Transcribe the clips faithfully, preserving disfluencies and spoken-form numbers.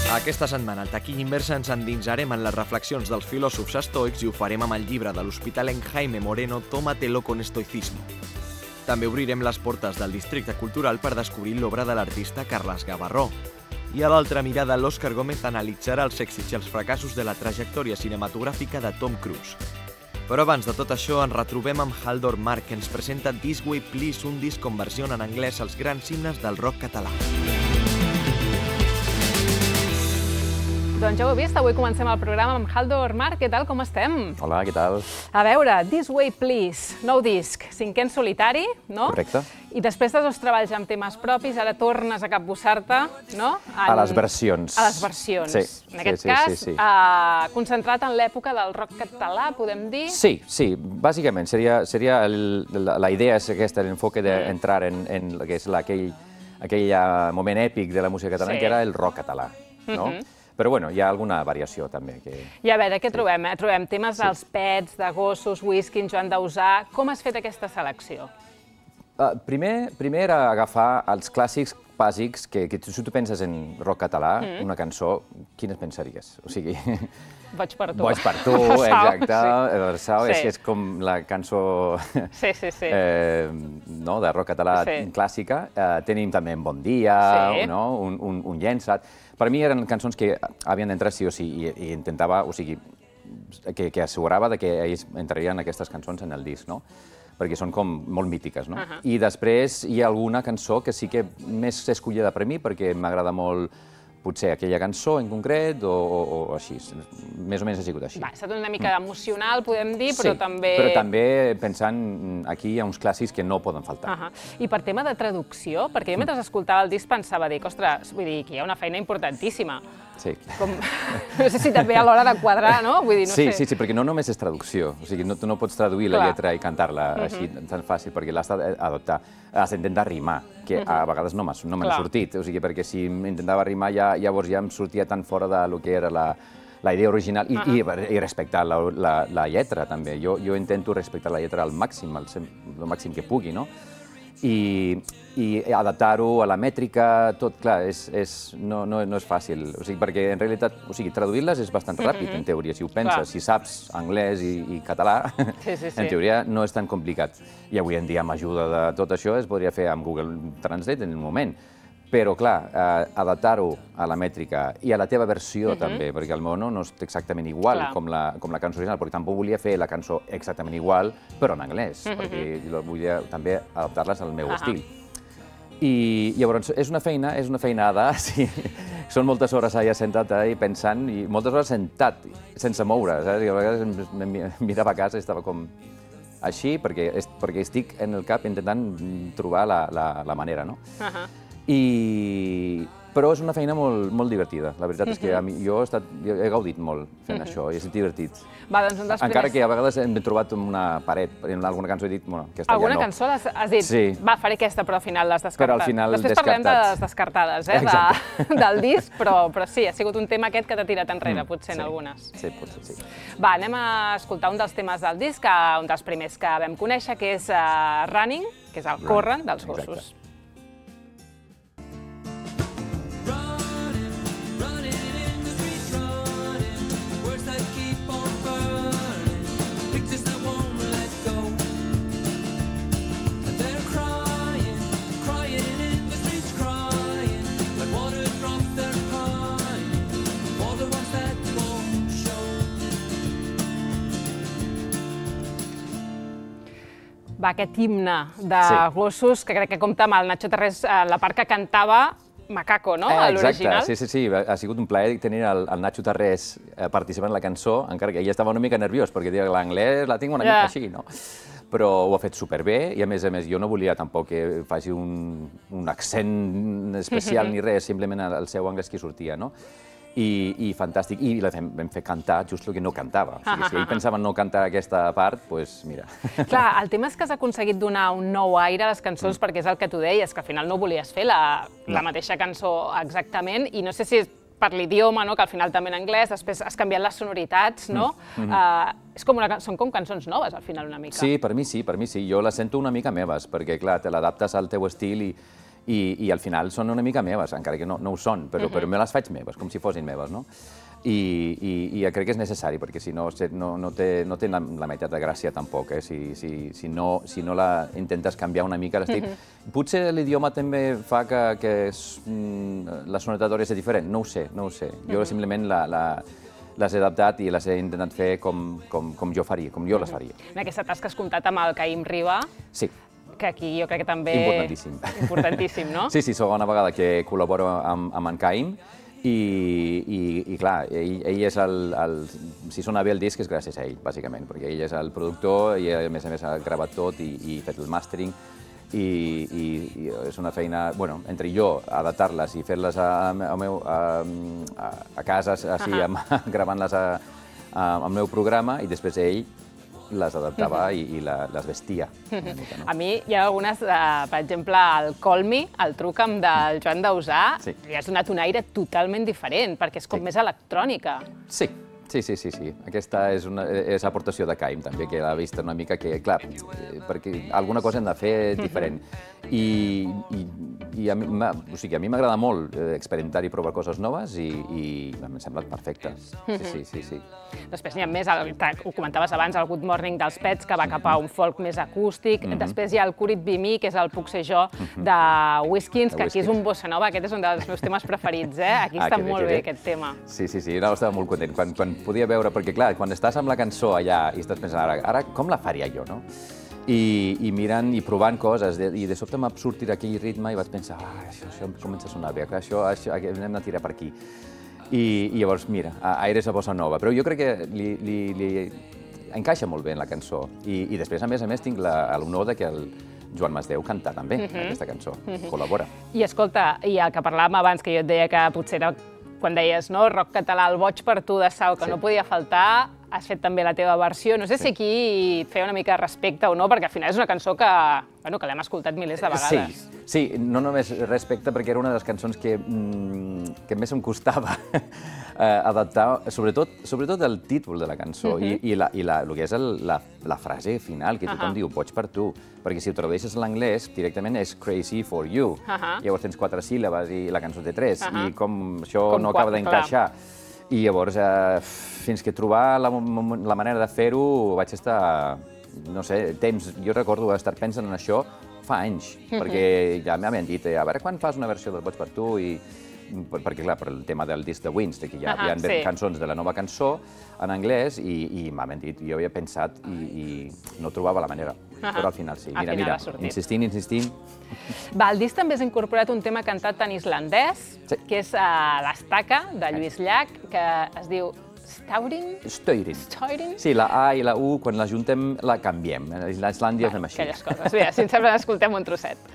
Aquesta setmana al Taquilla Inversa ens endinsarem en les reflexions dels filòsofs estoics i ho farem amb el llibre de l'hospitalenc Jaime Moreno, Tómatelo con estoicismo. També obrirem les portes del districte cultural per descobrir l'obra de l'artista Carles Gavarró. I a l'altra mirada, l'Òscar Gómez analitzarà els èxits i els fracassos de la trajectòria cinematogràfica de Tom Cruise. Però abans de tot això, ens retrobem amb Haldor Marc, que ens presenta This Way Please, un disc con versió en anglès als grans himnes del rock català. Doncs ja ho heu vist, avui comencem el programa amb Haldor Marc. Què tal, com estem? Hola, què tal? A veure, This Way Please, nou disc, cinquè en solitari, no? Correcte. I després de dos treballs amb temes propis, ara tornes a capbussar-te, no? En... A les versions. A les versions. Sí. En aquest sí, sí, cas, sí, sí. Uh, concentrat en l'època del rock català, podem dir? Sí, sí, bàsicament seria, seria el, la, la idea és aquesta, l'enfoque d'entrar en, en el que és aquell, aquell moment èpic de la música catalana, Sí. que era el rock català, no? Mhm. Però bueno, hi ha alguna variació també. Que... I a veure, què trobem? Eh? Trobem temes dels pets, de gossos, whisky, en Joan Dausà. Com has fet aquesta selecció? Uh, primer, primer era agafar els clàssics bàsics que, que si tu penses en rock català, mm. una cançó, quines pensaries? O sigui... Boig per tu. Boig per tu, Versau, exacte. sí. Versau, Sí. és, és com la cançó Sí, sí, sí. eh, no, de rock català Sí. clàssica. Eh, tenim també en Bon Dia, Sí. no? un, un, un llençat. Per mi eren cançons que havien d'entrar sí o sí, i, i intentava, o sigui, que, que assegurava de que ells entrarien aquestes cançons en el disc, no? Perquè són com molt mítiques, no? Uh -huh. I després hi ha alguna cançó que sí que més escollida per mi, perquè m'agrada molt potser aquella cançó en concret o, o, o així. Més o menys ha sigut així. Va, ha estat una mica emocional, podem dir, però sí, també... però també pensant aquí hi ha uns clàssics que no poden faltar. Uh -huh. I per tema de traducció, perquè jo mentre escoltava el disc pensava, dic, ostres, vull dir que hi ha una feina importantíssima. Sí. Com... No sé si també a l'hora de quadrar, no? Vull dir, no sí, sé. sí, sí, perquè no només és traducció, o sigui, no, tu no pots traduir Clar. la lletra i cantar-la Uh-huh. així tan fàcil, perquè l'has d'adoptar, has d'intentar rimar, que a vegades no m'ha no m'ha Clar. sortit, o sigui, perquè si intentava rimar ja, llavors ja em sortia tan fora de lo que era la, la idea original i, Uh-huh. i, i respectar la, la, la lletra també. Jo, jo intento respectar la lletra al màxim, al, el màxim que pugui, no? I, i adaptar-ho a la mètrica, tot, clar, és, és, no, no, no és fàcil, o sigui, perquè en realitat, o sigui, traduir-les és bastant ràpid, en teoria, si ho penses, Clar. si saps anglès i, i català, Sí, sí, sí. en teoria no és tan complicat. I avui en dia, amb ajuda de tot això, es podria fer amb Google Translate en el moment. Però, clar, eh, adaptar-ho a la mètrica i a la teva versió també, perquè el meu no, no és exactament igual Clar. com la, com la cançó original, perquè tampoc volia fer la cançó exactament igual, però en anglès, perquè jo volia també adaptar-les al meu Ahà. estil. I llavors és una feina, és una feinada, sí. Són moltes hores allà sentat i pensant, i moltes hores sentat, sense moure, saps? I a vegades em, em mirava a casa i estava com així, perquè, perquè estic en el cap intentant trobar la, la, la manera, no? Uh-huh. I... Però és una feina molt, molt divertida. La veritat és que a mi, jo, he estat, jo he gaudit molt fent això i és divertit. Va, doncs un dels Encara primers... que a vegades hem trobat una paret, en alguna cançó he dit, bueno, aquesta Alguna ja no. cançó has, has dit, Sí. va, faré aquesta, però al final l'has descartat. Però al final Després parlem de descartat. les descartades, eh, de, del disc, però, però sí, ha sigut un tema aquest que t'ha tirat enrere, potser en sí. algunes. Sí, potser sí. Va, anem a escoltar un dels temes del disc, eh, un dels primers que vam conèixer, que és uh, Running, que és el Corren dels Exacte. gossos. Va, aquest himne de Sí. gossos, que crec que compta amb el Nacho Tarrés, eh, la part que cantava Macaco, no?, a Eh, l'original. Exacte, sí, sí, sí, ha sigut un plaer tenir el, el Nacho Tarrés eh, participant en la cançó, encara que ell estava una mica nerviós, perquè deia que l'anglès la tinc una Ja. mica així, no? Però ho ha fet superbé i, a més a més, jo no volia tampoc que faci un, un accent especial ni res, simplement el seu anglès que sortia, no? I, i fantàstic. I la vam, vam fer cantar just el que no cantava. O sigui, si ell pensava no cantar aquesta part, doncs mira. Clar, el tema és que has aconseguit donar un nou aire a les cançons, mm. perquè és el que tu deies, que al final no volies fer la, la mateixa cançó exactament, i no sé si és per l'idioma, no?, que al final també en anglès, després has canviat les sonoritats, no? Mm. Uh, és com una, són com cançons noves, al final, una mica. Sí, per mi sí, per mi sí. Jo les sento una mica meves, perquè, clar, te l'adaptes al teu estil i, i, i al final són una mica meves, encara que no, no ho són, però, uh-huh. però me les faig meves, com si fossin meves, no? I, i, i crec que és necessari, perquè si no, no, no té, no té la, la meitat de gràcia tampoc, eh? si, si, si, no, si no la intentes canviar una mica l'estil. Uh-huh. Potser l'idioma també fa que, que es, mm, la sonoritat és diferent, no ho sé, no ho sé. Jo uh-huh. simplement la, la, les he adaptat i les he intentat fer com, com, com jo faria, com jo uh-huh. les faria. En aquesta tasca has comptat amb el Caïm Riba. Sí. Que aquí jo crec que també... Importantíssim. Importantíssim, no? Sí, sí, segona vegada que col·laboro amb, amb en Caïm i, i, i clar, ell, ell és el, el... Si sona bé el disc és gràcies a ell, bàsicament, perquè ell és el productor i a més a més ha gravat tot i, i fet el mastering i, i, i és una feina, bueno, entre jo, adaptar-les i fer-les a, a, a, a, a casa, així, uh-huh. amb, gravant-les al meu programa i després ell les adaptava uh-huh. i, i la, les vestia. Uh-huh. Mica, no? A mi hi ha algunes, uh, per exemple, el Call Me, el Truca'm del Joan Dausà, sí. li has donat un aire totalment diferent, perquè és com sí. més electrònica. Sí, sí, sí, sí, sí. Aquesta és una és aportació de Caïm, també, que l'ha vist una mica que, clar, perquè alguna cosa hem de fer diferent. Uh-huh. I, i, i a mi, o sigui, a mi m'agrada molt experimentar i provar coses noves i, i m'han semblat perfectes. Sí, sí, sí, sí. Després n'hi ha més, el, ho comentaves abans, el Good Morning dels Pets, que va cap a un folk més acústic. Mm-hmm. Després hi ha el Could It Be Me, que és el Puc Ser Jo, mm-hmm. de Whiskins, que aquí és un bossa nova. Aquest és un dels meus temes preferits, eh? Aquí està ah, molt bé, bé aquest tema. Sí, sí, sí, no, estava molt content. Quan, quan podia veure, perquè clar, quan estàs amb la cançó allà i estàs pensant, ara, ara com la faria jo, no? I, i mirant i provant coses, de, i de sobte m'ha sortit aquell ritme i vaig pensar, ah, això, això comença a sonar bé, això, això, hem de tirar per aquí. I, i llavors, mira, aires a bossa nova, però jo crec que li, li, li encaixa molt bé en la cançó. I, i després, a més a més, tinc l'honor que el Joan Masdeu canta també uh-huh. aquesta cançó, uh-huh. col·labora. I escolta, i el que parlàvem abans, que jo et deia que potser era quan deies, no, rock català, el Boig per tu de Sau, que sí. no podia faltar, has fet també la teva versió. No sé sí. si aquí et feia una mica de respecte o no, perquè al final és una cançó que, bueno, que l'hem escoltat milers de vegades. Sí, sí, no només respecte, perquè era una de les cançons que, mm, que més em costava eh, adaptar, sobretot, sobretot el títol de la cançó uh-huh. i, i, la, i la, el que és el, la, la frase final, que tothom uh-huh. diu Boig per tu, perquè si ho tradueixes a l'anglès, directament és Crazy for you. Uh-huh. Llavors tens quatre síl·labes i la cançó té tres, uh-huh. i com això com no acaba d'encaixar. I llavors, eh, fins que trobar la, la manera de fer-ho, vaig estar, no sé, temps. Jo recordo estar pensant en això fa anys, uh-huh. perquè ja m'havien dit, a veure quan fas una versió del Boig per tu, i perquè, clar, per el tema del disc de Wins, que ja hi havia sí. cançons de la nova cançó en anglès, i, i m'havien dit, jo havia pensat i, i no trobava la manera. Uh-huh. Però al final sí. Mira, final mira, insistint, insistint. Va, al disc també has incorporat un tema cantat en islandès, sí. que és uh, l'Estaca, de Lluís Llach, que es diu Staurin? Staurin. Staurin? Sí, la A i la U, quan la juntem, la canviem. A Islàndia fem així. Aquelles coses. Bé, si ens sembla, escoltem un trosset.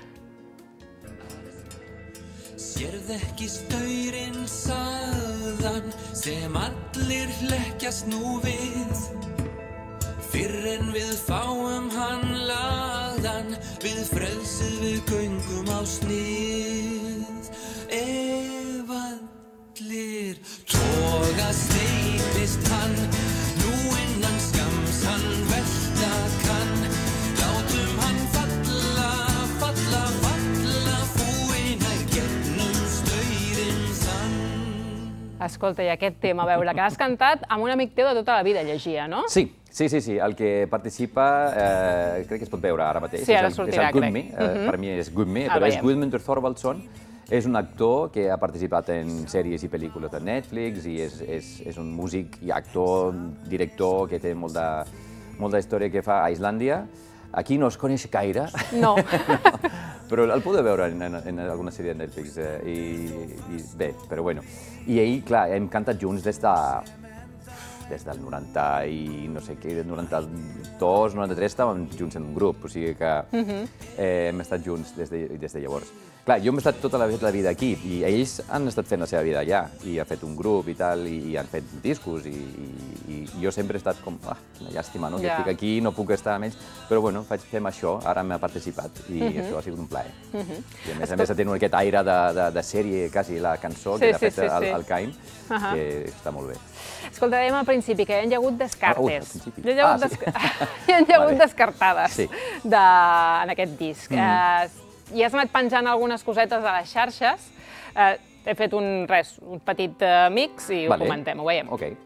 Sérð ekki staurinn sagðan sem allir hlekkjast nú við Fyrr en við fáum hann lagðan við frelsið við göngum á snið Ef allir toga steypist hann nú innan skams hann velta kann látum hann falla, falla, falla fúin að gegnum staurinn sann Escolta, i aquest tema, a veure, que has cantat amb un amic teu de tota la vida, llegia, no? Sí. Sí, sí, sí. El que participa, eh, crec que es pot veure ara mateix. Sí, ara és el, sortirà, és el Gudmi, crec. eh, per mi és Gudmi, El però és veiem. Guðmundur Þorvaldsson. És un actor que ha participat en sèries i pel·lícules de Netflix i és, és, és un músic i actor, director, que té molta, molta història que fa a Islàndia. Aquí no es coneix gaire. No. no. Però el podeu veure en, en, en alguna sèrie de Netflix. Eh, i, i bé, però bueno. I ell, clar, hem cantat junts des de... des del noranta i no sé què, noranta-dos, noranta-tres estàvem junts en un grup, o sigui que uh-huh. eh, hem estat junts des de, des de llavors. Clar, jo hem estat tota la, la vida aquí i ells han estat fent la seva vida allà i han fet un grup i tal, i, i han fet discos i, i, i jo sempre he estat com, ah, una llàstima, no? Que yeah. estic aquí, no puc estar amb ells, però bueno, faig, fem això, ara m'ha participat i uh-huh. això ha sigut un plaer. Uh-huh. I a més a més tenen aquest aire de, de, de sèrie, quasi, la cançó sí, que l'ha sí, fet sí, el, sí. el Caïm, uh-huh. que està molt bé. Escolta, dèiem al principi que hi ha hagut descartes. Ah, ui, hi ha hagut, ah, des... sí. hi ha hagut vale. descartades sí. de... en aquest disc. Mm. Uh, i has anat penjant algunes cosetes a les xarxes. He fet un, res, un petit mix i ho comentem, ho veiem. Ok.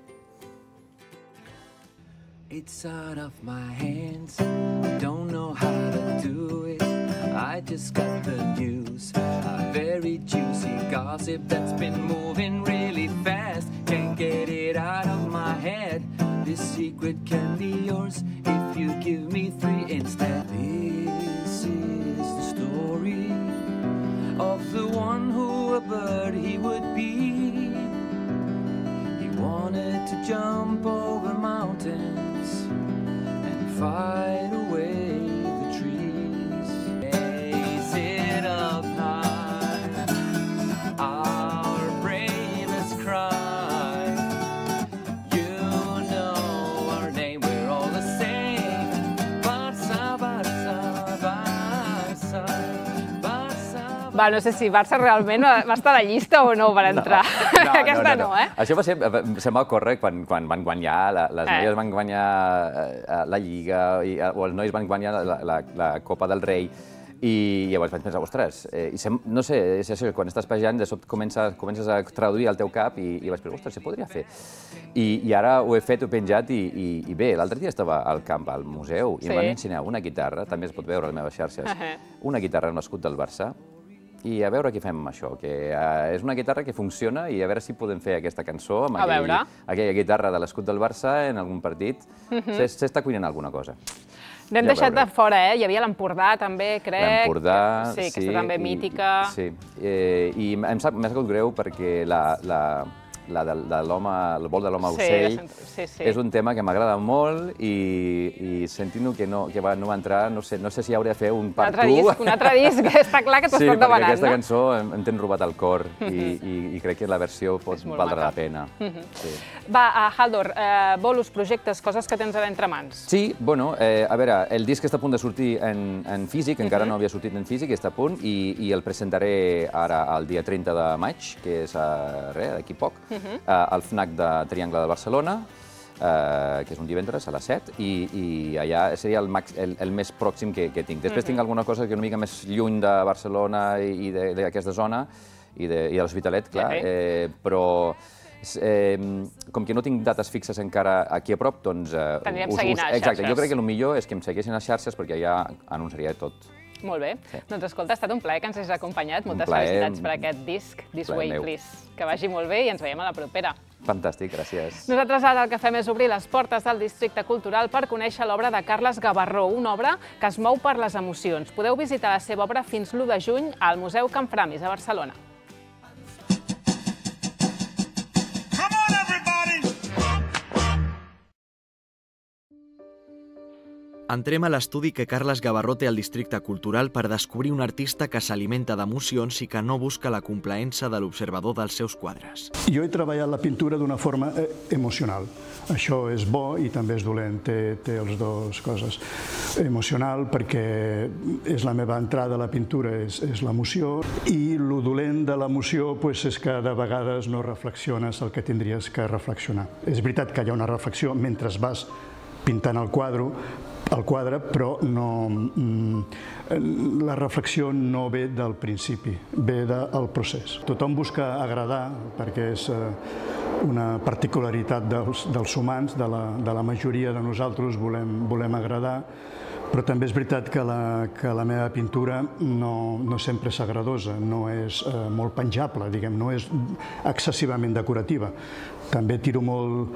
It's out of my hands, don't know how to do it. I just got the news, a very juicy gossip that's been moving really fast. Can't get it out of my head, this secret can be yours if you give me three instead. This is the story of the one who a bird he would be. He wanted to jump over mountains and fight away the trees. Raise it up high, our bravest cry. You know our name, we're all the same. Barça, Barça, Barça, Barça. Va, no sé si Barça realment va estar a la llista o no per entrar. No, no, Aquesta no, no, no. eh? Això va ser, se'm va ocórrer quan, quan van guanyar, la, les noies van guanyar la Lliga, i, o els nois van guanyar la, la, la Copa del Rei, i llavors vaig pensar, ostres, eh, i sem, no sé, és això, quan estàs pejant, de sobte comences, comences a traduir al teu cap i, i vaig pensar, ostres, se podria fer. I, i ara ho he fet, ho he penjat, i, i, i bé, l'altre dia estava al camp, al museu, i sí. Em van ensenyar una guitarra, també es pot veure a les meves xarxes, uh -huh. una guitarra amb l'escut del Barça, i a veure què fem amb això, que uh, és una guitarra que funciona i a veure si podem fer aquesta cançó amb aquell, aquella guitarra de l'escut del Barça en algun partit. Uh-huh. S'està cuinant alguna cosa. N'hem ja deixat de fora, eh? Hi havia l'Empordà també, crec. L'Empordà, sí. Sí, aquesta també i, mítica. Sí, eh, i m'ha sabut greu perquè la... la la de, de l'home, el vol de l'home-ocell, sí, sí, sí. És un tema que m'agrada molt i, i sentint-ho que, no, que va, no va entrar, no sé, no sé si hauré de fer un part tu. Un altre disc, està clar que t'ho sí, estan demanant, no? Sí, perquè aquesta cançó em, em ten robat el cor i, i, i crec que la versió pot valdre la pena. Uh-huh. Sí. Va, uh, Haldor, eh, bolos, projectes, coses que tens ara entre mans. Sí, bueno, eh, a veure, el disc està a punt de sortir en, en físic, uh-huh. encara no havia sortit en físic, està a punt, i, i el presentaré ara el dia trenta de maig, que és uh, res, d'aquí poc, uh-huh. uh, al F N A C de Triangle de Barcelona, eh, que és un divendres a les set, i, i allà seria el, max, el, el més pròxim que, que tinc. Després uh-huh. tinc alguna cosa que una mica més lluny de Barcelona i d'aquesta zona, i de, i de l'Hospitalet, clar, uh-huh. eh, però eh, com que no tinc dates fixes encara aquí a prop, doncs... Eh, T'anirem seguint a les exacte, xarxes. jo crec que el millor és que em segueixin a les xarxes perquè ja anunciaria tot. Molt bé. Sí. Doncs escolta, ha estat un plaer que ens hagis acompanyat. Moltes felicitats per aquest disc, This Way, Please. Que vagi molt bé i ens veiem a la propera. Fantàstic, gràcies. Nosaltres ara el que fem és obrir les portes del Districte Cultural per conèixer l'obra de Carles Gavarró, una obra que es mou per les emocions. Podeu visitar la seva obra fins l'u de juny al Museu Can Framis, a Barcelona. Entrem a l'estudi que Carles Gavarró té al Districte Cultural per descobrir un artista que s'alimenta d'emocions i que no busca la complaença de l'observador dels seus quadres. Jo he treballat la pintura d'una forma eh, emocional. Això és bo i també és dolent, té, té les dues coses. Emocional perquè és la meva entrada a la pintura, és, és l'emoció, i el dolent de l'emoció pues, és que de vegades no reflexiones el que tindries que reflexionar. És veritat que hi ha una reflexió mentre vas pintant el quadre, el quadre, però no, la reflexió no ve del principi, ve del procés. Tothom busca agradar, perquè és una particularitat dels, dels humans, de la, de la majoria de nosaltres volem, volem agradar, però també és veritat que la, que la meva pintura no, no sempre és agradosa, no és eh, molt penjable, diguem, no és excessivament decorativa. També tiro molt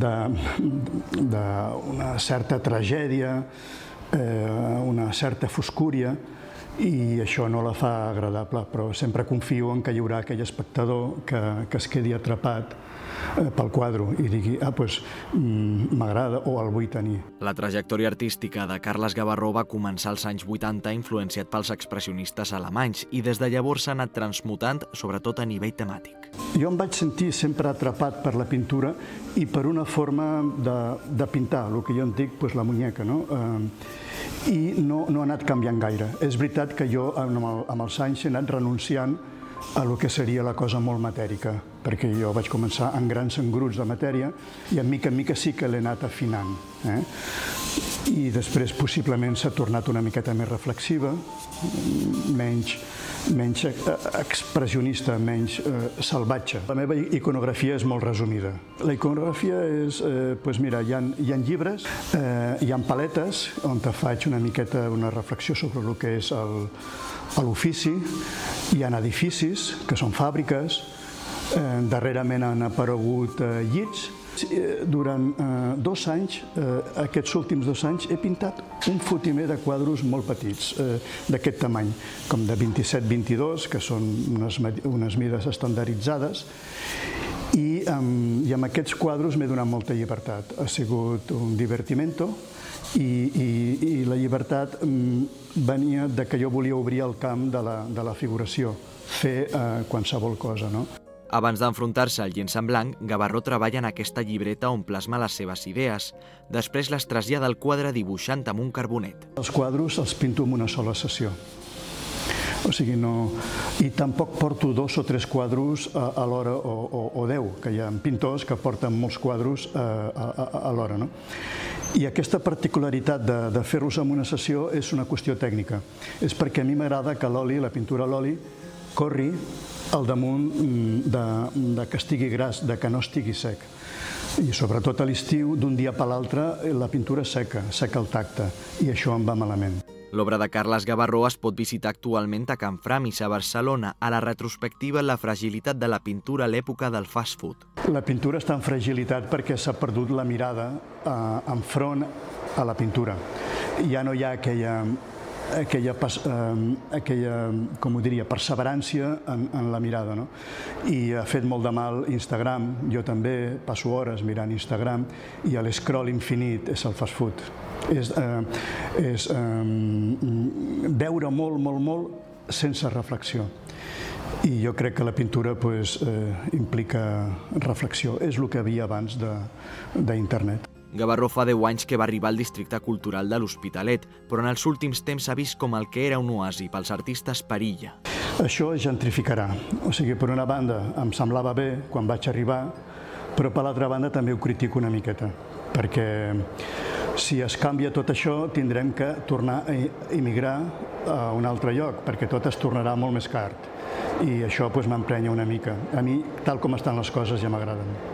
d'una certa tragèdia, eh, una certa foscúria, i això no la fa agradable, però sempre confio en que hi haurà aquell espectador que, que es quedi atrapat pel quadre i digui, ah, doncs m'agrada o el vull tenir. La trajectòria artística de Carles Gavarró va començar als anys vuitanta influenciat pels expressionistes alemanys i des de llavors s'ha anat transmutant, sobretot a nivell temàtic. Jo em vaig sentir sempre atrapat per la pintura i per una forma de, de pintar, el que jo en dic pues, la muñeca, no? Eh, I no, no ha anat canviant gaire. És veritat que jo amb, el, amb els anys he anat renunciant a lo que seria la cosa molt matèrica, perquè jo vaig començar en grans engruts de matèria i en mica en mica sí que l'he anat afinant. Eh? i després possiblement s'ha tornat una miqueta més reflexiva, menys, menys expressionista, menys eh, salvatge. La meva iconografia és molt resumida. La iconografia és, eh, doncs mira, hi ha, hi ha llibres, eh, hi ha paletes on te faig una miqueta una reflexió sobre el que és l'ofici, hi ha edificis, que són fàbriques, eh, darrerament han aparegut eh, llits. Durant eh, dos anys, eh, aquests últims dos anys, he pintat un fotimer de quadros molt petits, eh, d'aquest tamany, com de vint-i-set vint-i-dos, que són unes, unes mides estandarditzades, i, eh, i amb aquests quadros m'he donat molta llibertat. Ha sigut un divertimento, i, i, i la llibertat eh, venia de que jo volia obrir el camp de la, de la figuració, fer eh, qualsevol cosa, no? Abans d'enfrontar-se al llenç en blanc, Gavarró treballa en aquesta llibreta on plasma les seves idees. Després les trasllada al quadre dibuixant amb un carbonet. Els quadros els pinto en una sola sessió. O sigui, no... I tampoc porto dos o tres quadros a l'hora, o, o, o deu, que hi ha pintors que porten molts quadros a, a, a l'hora, no? I aquesta particularitat de, de fer-los en una sessió és una qüestió tècnica. És perquè a mi m'agrada que l'oli, la pintura a l'oli, corri al damunt de, de que estigui gras, de que no estigui sec. I sobretot a l'estiu, d'un dia per l'altre, la pintura seca, seca el tacte, i això em va malament. L'obra de Carles Gavarró es pot visitar actualment a Can Framis, a Barcelona, a la retrospectiva La fragilitat de la pintura a l'època del fast food. La pintura està en fragilitat perquè s'ha perdut la mirada eh, enfront a la pintura. Ja no hi ha aquella... aquella, eh, aquella, com ho diria, perseverància en, en la mirada, no? I ha fet molt de mal Instagram, jo també passo hores mirant Instagram, i l'escroll infinit és el fast food. És, eh, és eh, veure molt, molt, molt sense reflexió. I jo crec que la pintura pues, eh, implica reflexió. És el que havia abans d'internet. Gavarró fa deu anys que va arribar al districte cultural de l'Hospitalet, però en els últims temps s'ha vist com el que era un oasi pels artistes perilla. Això es gentrificarà. O sigui, per una banda em semblava bé quan vaig arribar, però per l'altra banda també ho critico una miqueta, perquè si es canvia tot això tindrem que tornar a emigrar a un altre lloc, perquè tot es tornarà molt més car. I això pues, m'emprenya una mica. A mi, tal com estan les coses, ja m'agraden.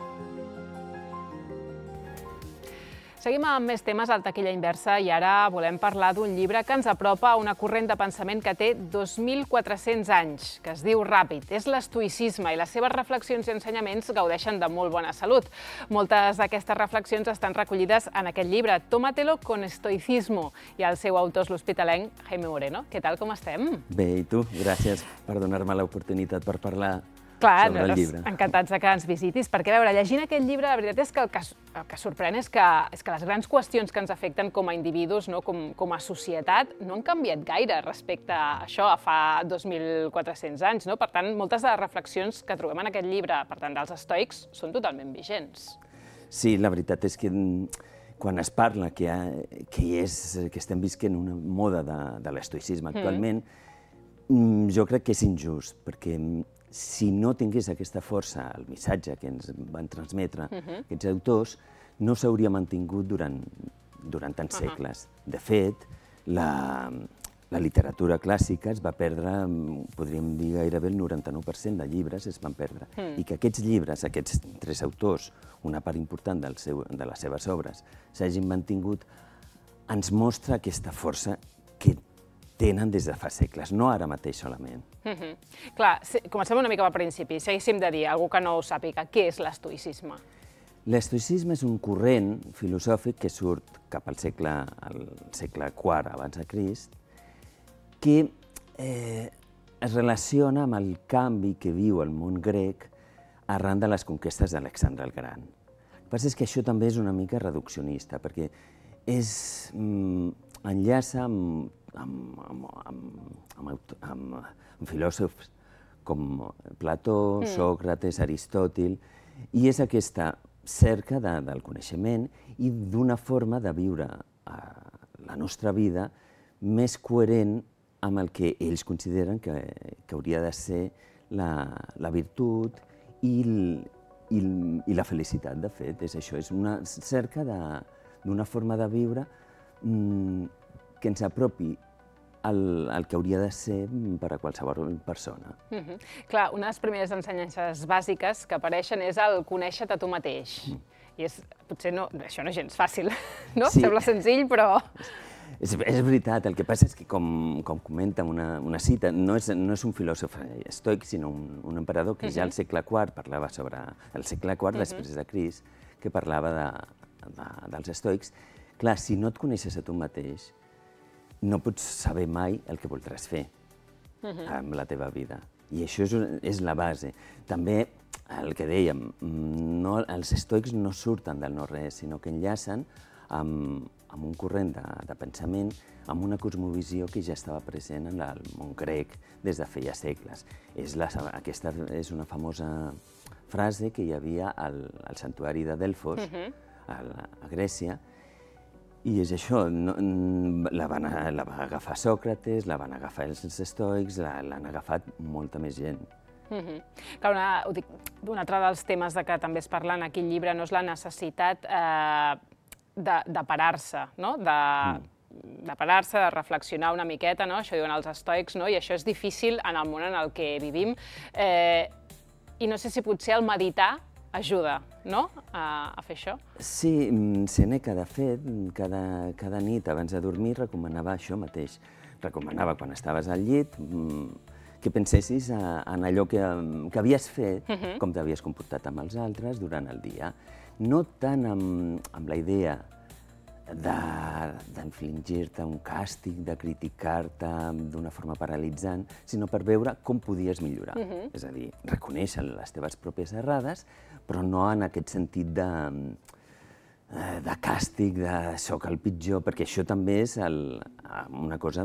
Seguim amb més temes al Taquilla Inversa i ara volem parlar d'un llibre que ens apropa a una corrent de pensament que té dos mil quatre-cents anys, que es diu Ràpid. És l'estoïcisme i les seves reflexions i ensenyaments gaudeixen de molt bona salut. Moltes d'aquestes reflexions estan recollides en aquest llibre, Tómatelo con estoicismo, i el seu autor és l'hospitalenc Jaime Moreno. Què tal, com estem? Bé, i tu? Gràcies per donar-me l'oportunitat per parlar Clar, sobre el llibre. Encantats que ens visitis, perquè, a veure, llegint aquest llibre, la veritat és que el que, el que sorprèn és que, és que les grans qüestions que ens afecten com a individus, no, com, com a societat, no han canviat gaire respecte a això, a fa dos mil quatre-cents anys. No? Per tant, moltes de les reflexions que trobem en aquest llibre, per tant, dels estoics, són totalment vigents. Sí, la veritat és que quan es parla que, ha, que, és, que estem visquent una moda de, de l'estoicisme actualment, mm. jo crec que és injust, perquè si no tingués aquesta força, el missatge que ens van transmetre uh-huh. aquests autors, no s'hauria mantingut durant, durant tants uh-huh. segles. De fet, la, la literatura clàssica es va perdre, podríem dir gairebé el noranta-nou per cent de llibres es van perdre. Uh-huh. I que aquests llibres, aquests tres autors, una part important del seu, de les seves obres, s'hagin mantingut, ens mostra aquesta força que tenen des de fa segles, no ara mateix solament. Mm-hmm. Clar, comencem una mica al principi. Si haguéssim de dir, algú que no ho sàpiga, què és l'estoïcisme? L'estoïcisme és un corrent filosòfic que surt cap al segle, al segle quart abans de Crist, que eh, es relaciona amb el canvi que viu el món grec arran de les conquestes d'Alexandre el Gran. El que passa és que això també és una mica reduccionista, perquè és, mm, enllaça amb Amb, amb, amb, amb, amb, amb filòsofs com Plató, mm. Sòcrates, Aristòtil, i és aquesta cerca de, del coneixement i d'una forma de viure eh, la nostra vida més coherent amb el que ells consideren que, que hauria de ser la, la virtut i, el, i, el, i la felicitat, de fet. És això, és una cerca d'una forma de viure que ens apropi el, el que hauria de ser per a qualsevol persona. Mm -hmm. Clar, una de les primeres ensenyances bàsiques que apareixen és el conèixer-te tu mateix. Mm. I és, potser no, això no és gens fàcil, no? Sí. Sembla senzill, però... És, és veritat, el que passa és que, com, com comenta una, una cita, no és, no és un filòsof estoic, sinó un, un emperador que uh -huh. ja al segle quart parlava sobre... El segle quart, uh -huh. després de Crist, que parlava de, de, dels estoics. Clar, si no et coneixes a tu mateix, no pots saber mai el que voldràs fer uh -huh. amb la teva vida. I això és, és la base. També, el que dèiem, no, els estoics no surten del no-res, sinó que enllacen amb, amb un corrent de, de pensament, amb una cosmovisió que ja estava present en el món grec des de feia segles. És la, aquesta és una famosa frase que hi havia al, al santuari de Delfos, uh-huh. a, a Grècia, i és això, no, la, van, la va agafar Sòcrates, la van agafar els estoics, l'han agafat molta més gent. Mm-hmm. Clar, una, ho dic, un altre dels temes de que també es parla en aquell llibre no és la necessitat eh, de, de parar-se, no? de, mm. de parar-se, de reflexionar una miqueta, no? Això diuen els estoics, no? I això és difícil en el món en el que vivim. Eh, I no sé si potser el meditar ajuda, no?, a, a fer això. Sí, Sèneca, de fet, cada, cada nit abans de dormir recomanava això mateix. Recomanava, quan estaves al llit, que pensessis en allò que, que havies fet, uh-huh. com t'havies comportat amb els altres durant el dia. No tant amb, amb la idea d'infligir-te un càstig, de criticar-te d'una forma paralitzant, sinó per veure com podies millorar. Uh-huh. És a dir, reconèixer les teves pròpies errades, però no en aquest sentit de, de càstig, de soc el pitjor, perquè això també és el, una cosa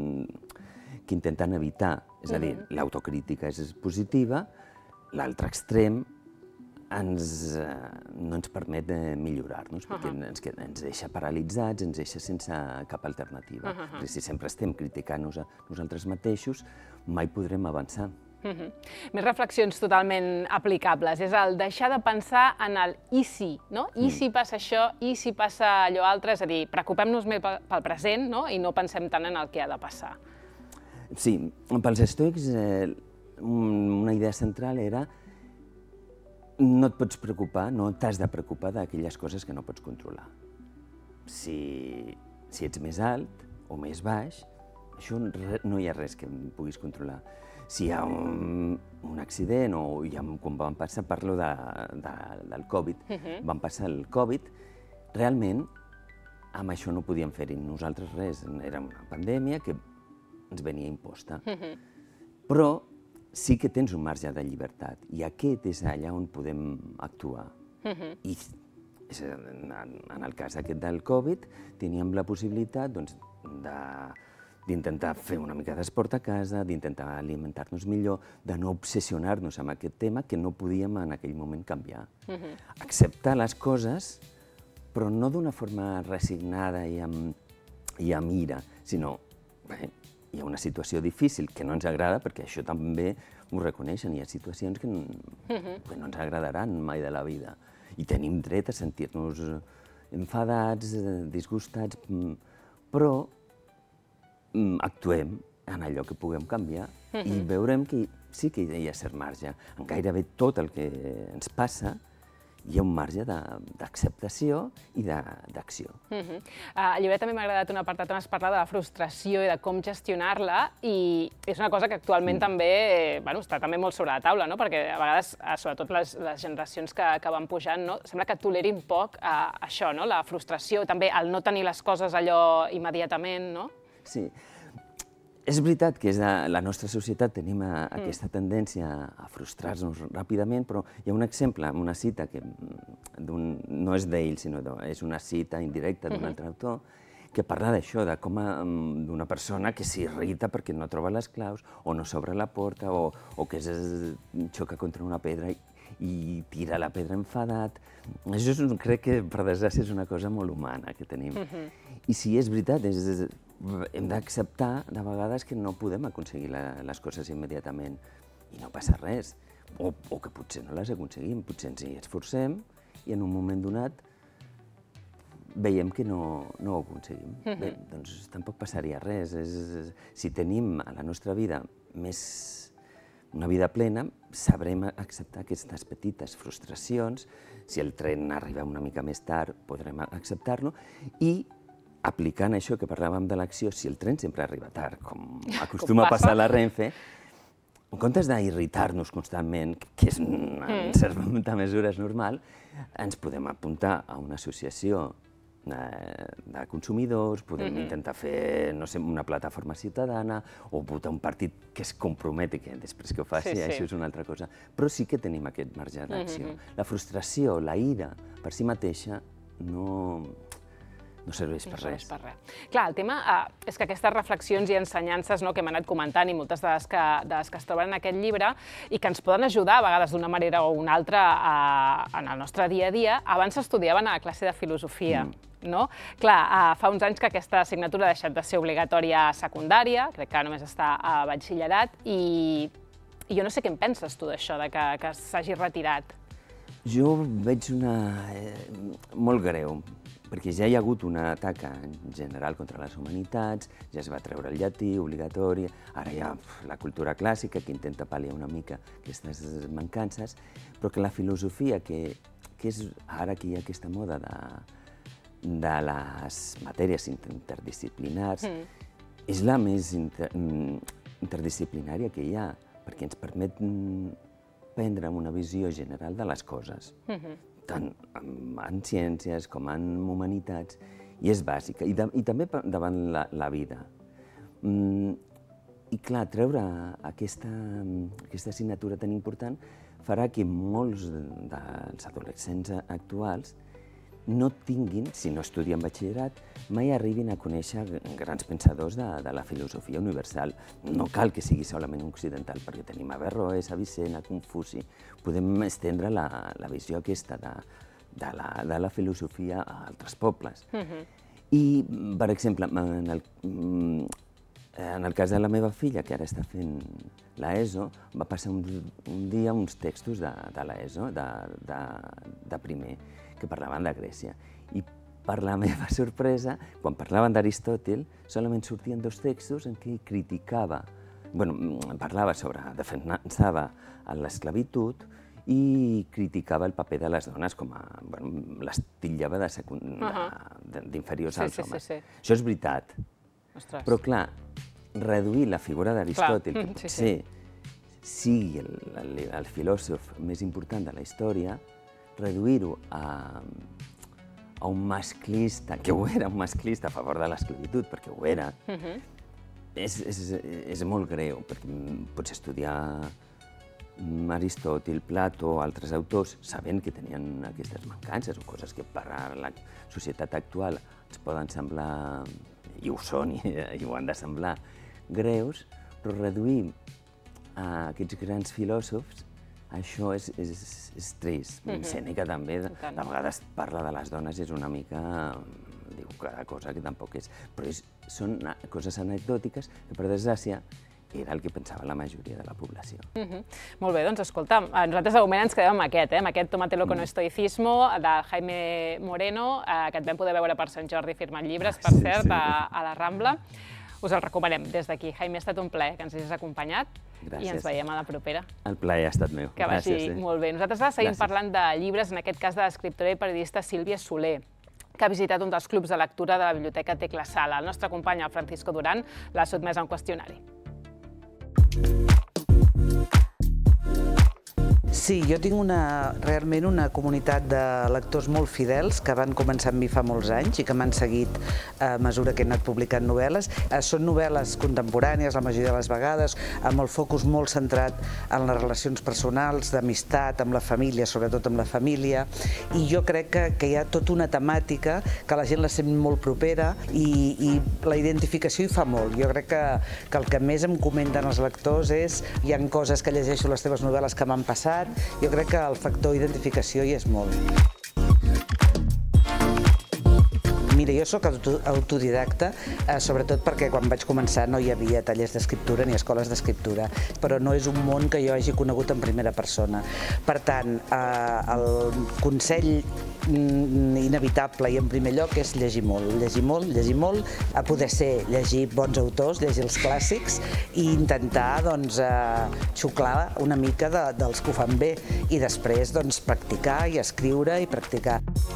que intenten evitar. És a dir, uh-huh. l'autocrítica és positiva, l'altre extrem ens, no ens permet millorar-nos, perquè uh-huh. ens, ens deixa paralitzats, ens deixa sense cap alternativa. Uh-huh. Perquè si sempre estem criticant-nos a nosaltres mateixos, mai podrem avançar. Uh-huh. Més reflexions totalment aplicables. És el deixar de pensar en el i si, no? I si passa això, i si passa allò altre, és a dir, preocupem-nos més pel present, no? I no pensem tant en el que ha de passar. Sí, pels estoics eh, una idea central era no et pots preocupar, no t'has de preocupar d'aquelles coses que no pots controlar. Si, si ets més alt o més baix, això no hi ha res que puguis controlar. Si hi ha un, un accident o hi ha, quan van passar, parlo de, de, del Covid, uh-huh. van passar el Covid, realment amb això no podíem fer-hi nosaltres res. Era una pandèmia que ens venia imposta. Uh-huh. Però sí que tens un marge de llibertat i aquest és allà on podem actuar. Uh-huh. I en el cas aquest del Covid teníem la possibilitat doncs, de d'intentar fer una mica d'esport a casa, d'intentar alimentar-nos millor, de no obsessionar-nos amb aquest tema que no podíem en aquell moment canviar. Uh-huh. Acceptar les coses, però no d'una forma resignada i amb, i amb ira, sinó bé, hi ha una situació difícil que no ens agrada, perquè això també ho reconeixen, hi ha situacions que, uh-huh. que no ens agradaran mai de la vida. I tenim dret a sentir-nos enfadats, disgustats, però actuem en allò que puguem canviar uh-huh. i veurem que sí que hi ha cert marge. En gairebé tot el que ens passa hi ha un marge d'acceptació i d'acció. Uh-huh. Al llibre també m'ha agradat un apartat on es parla de la frustració i de com gestionar-la, i és una cosa que actualment mm. també bueno, està també molt sobre la taula, no? Perquè a vegades, sobretot les, les generacions que, que van pujant, no? Sembla que tolerin poc eh, això, no? La frustració, també el no tenir les coses allò immediatament, no? Sí. És veritat que és de la nostra societat tenim a, mm. aquesta tendència a frustrar-nos ràpidament, però hi ha un exemple, una cita que no és d'ell, sinó de, és una cita indirecta d'un mm-hmm. altre autor, que parla d'això, de com d'una persona que s'irrita perquè no troba les claus, o no s'obre la porta, o, o que es xoca contra una pedra i, i tira la pedra enfadat. Això és, crec que, per desgràcia, és una cosa molt humana que tenim. Mm-hmm. I sí, és veritat, és, hem d'acceptar de vegades que no podem aconseguir la, les coses immediatament i no passa res, o, o que potser no les aconseguim, potser ens hi esforcem i en un moment donat veiem que no, no ho aconseguim. Mm -hmm. Bé, doncs tampoc passaria res. És, és, si tenim a la nostra vida més una vida plena, sabrem acceptar aquestes petites frustracions. Si el tren arriba una mica més tard, podrem acceptar-lo. I aplicant això que parlàvem de l'acció, si el tren sempre arriba tard, com acostuma a passar a la Renfe, en comptes d'irritar-nos constantment, que és en certa mesura és normal, ens podem apuntar a una associació de consumidors, podem intentar fer, no sé, una plataforma ciutadana o votar un partit que es comprometi, que després que ho faci, això és una altra cosa. Però sí que tenim aquest marge d'acció. La frustració, la ira, per si mateixa, no... no serveix per res. Clar, el tema és que aquestes reflexions i ensenyances que hem anat comentant i moltes de les que es troben en aquest llibre i que ens poden ajudar, a vegades d'una manera o una altra, en el nostre dia a dia, abans s'estudiaven a la classe de filosofia. Clar, fa uns anys que aquesta assignatura ha deixat de ser obligatòria a secundària, crec que només està a batxillerat, i jo no sé què en penses tu d'això, que s'hagi retirat. Jo veig una... molt greu, perquè ja hi ha hagut una taca en general contra les humanitats, ja es va treure el llatí obligatori, ara hi ha la cultura clàssica que intenta pal·liar una mica aquestes mancances, però que la filosofia, que és ara que hi ha aquesta moda de les matèries interdisciplinars, és la més interdisciplinària que hi ha, perquè ens permet prendre una visió general de les coses, tant en ciències com en humanitats, i és bàsica, i també davant la vida. I clar, treure aquesta assignatura tan important farà que molts dels adolescents actuals no tinguin, si no estudien batxillerat, mai arribin a conèixer grans pensadors de la filosofia universal. No cal que sigui solament occidental, perquè tenim Averroes, Avicena, Confuci. Podem estendre la visió aquesta de la filosofia a altres pobles. I, per exemple, en el cas de la meva filla, que ara està fent l'ESO, va passar un dia uns textos de l'ESO, de primer, que parlaven de Grècia. I per la meva sorpresa, quan parlaven d'Aristòtil, solament sortien dos textos en què criticava, bueno, parlava sobre, defensava l'esclavitud i criticava el paper de les dones com a, bueno, les titllava d'inferiors als homes. Això és veritat. Però clar, reduir la figura d'Aristòtil, que potser sigui el filòsof més important de la història, reduir-ho a un masclista, que ho era, un masclista a favor de l'esclavitud, perquè ho era, és molt greu, perquè pots estudiar Aristòtil, Plató, altres autors, sabent que tenien aquestes mancances o coses que per a la societat actual ens poden semblar, i ho són, i ho han de semblar, greus, però reduir a aquests grans filòsofs, això és trist. Sèneca també, de vegades parla de les dones i és una mica, diu cada cosa que tampoc és, però són coses anecdòtiques que, per desgràcia, era el que pensava la majoria de la població. Molt bé, doncs escolta, nosaltres de moment ens quedem amb aquest, amb aquest Tómatelo con estoicismo, de Jaime Moreno, que et vam poder veure per Sant Jordi firmant llibres, per cert, a la Rambla. Us el recomanem des d'aquí. Jaime, ha estat un plaer que ens hagis acompanyat i ens veiem a la propera. El plaer ha estat meu. Que vagi molt bé. Nosaltres ara seguim parlant de llibres, en aquest cas de l'escriptora i periodista Sílvia Soler, que ha visitat un dels clubs de lectura de la Biblioteca Tecla Sala. El nostre company, el Francisco Duran, l'ha sotmès a un qüestionari. Sí, jo tinc realment una comunitat de lectors molt fidels que van començar amb mi fa molts anys i que m'han seguit a mesura que he anat publicant novel·les. Són novel·les contemporànies, la majoria de les vegades, amb el focus molt centrat en les relacions personals, d'amistat, amb la família, sobretot amb la família, i jo crec que hi ha tota una temàtica que la gent la sent molt propera i la identificació hi fa molt. Jo crec que el que més em comenten els lectors és hi ha coses que llegeixo les teves novel·les que m'han passat. Jo crec que el factor identificació hi és molt. Mira, jo sóc autodidacta, sobretot perquè quan vaig començar no hi havia tallers d'escriptura ni escoles d'escriptura, però no és un món que jo hagi conegut en primera persona. Per tant, el consell inevitable i en primer lloc és llegir molt, llegir molt, llegir molt, a poder ser llegir bons autors, llegir els clàssics i intentar xuclar una mica dels que ho fan bé i després practicar i escriure i practicar.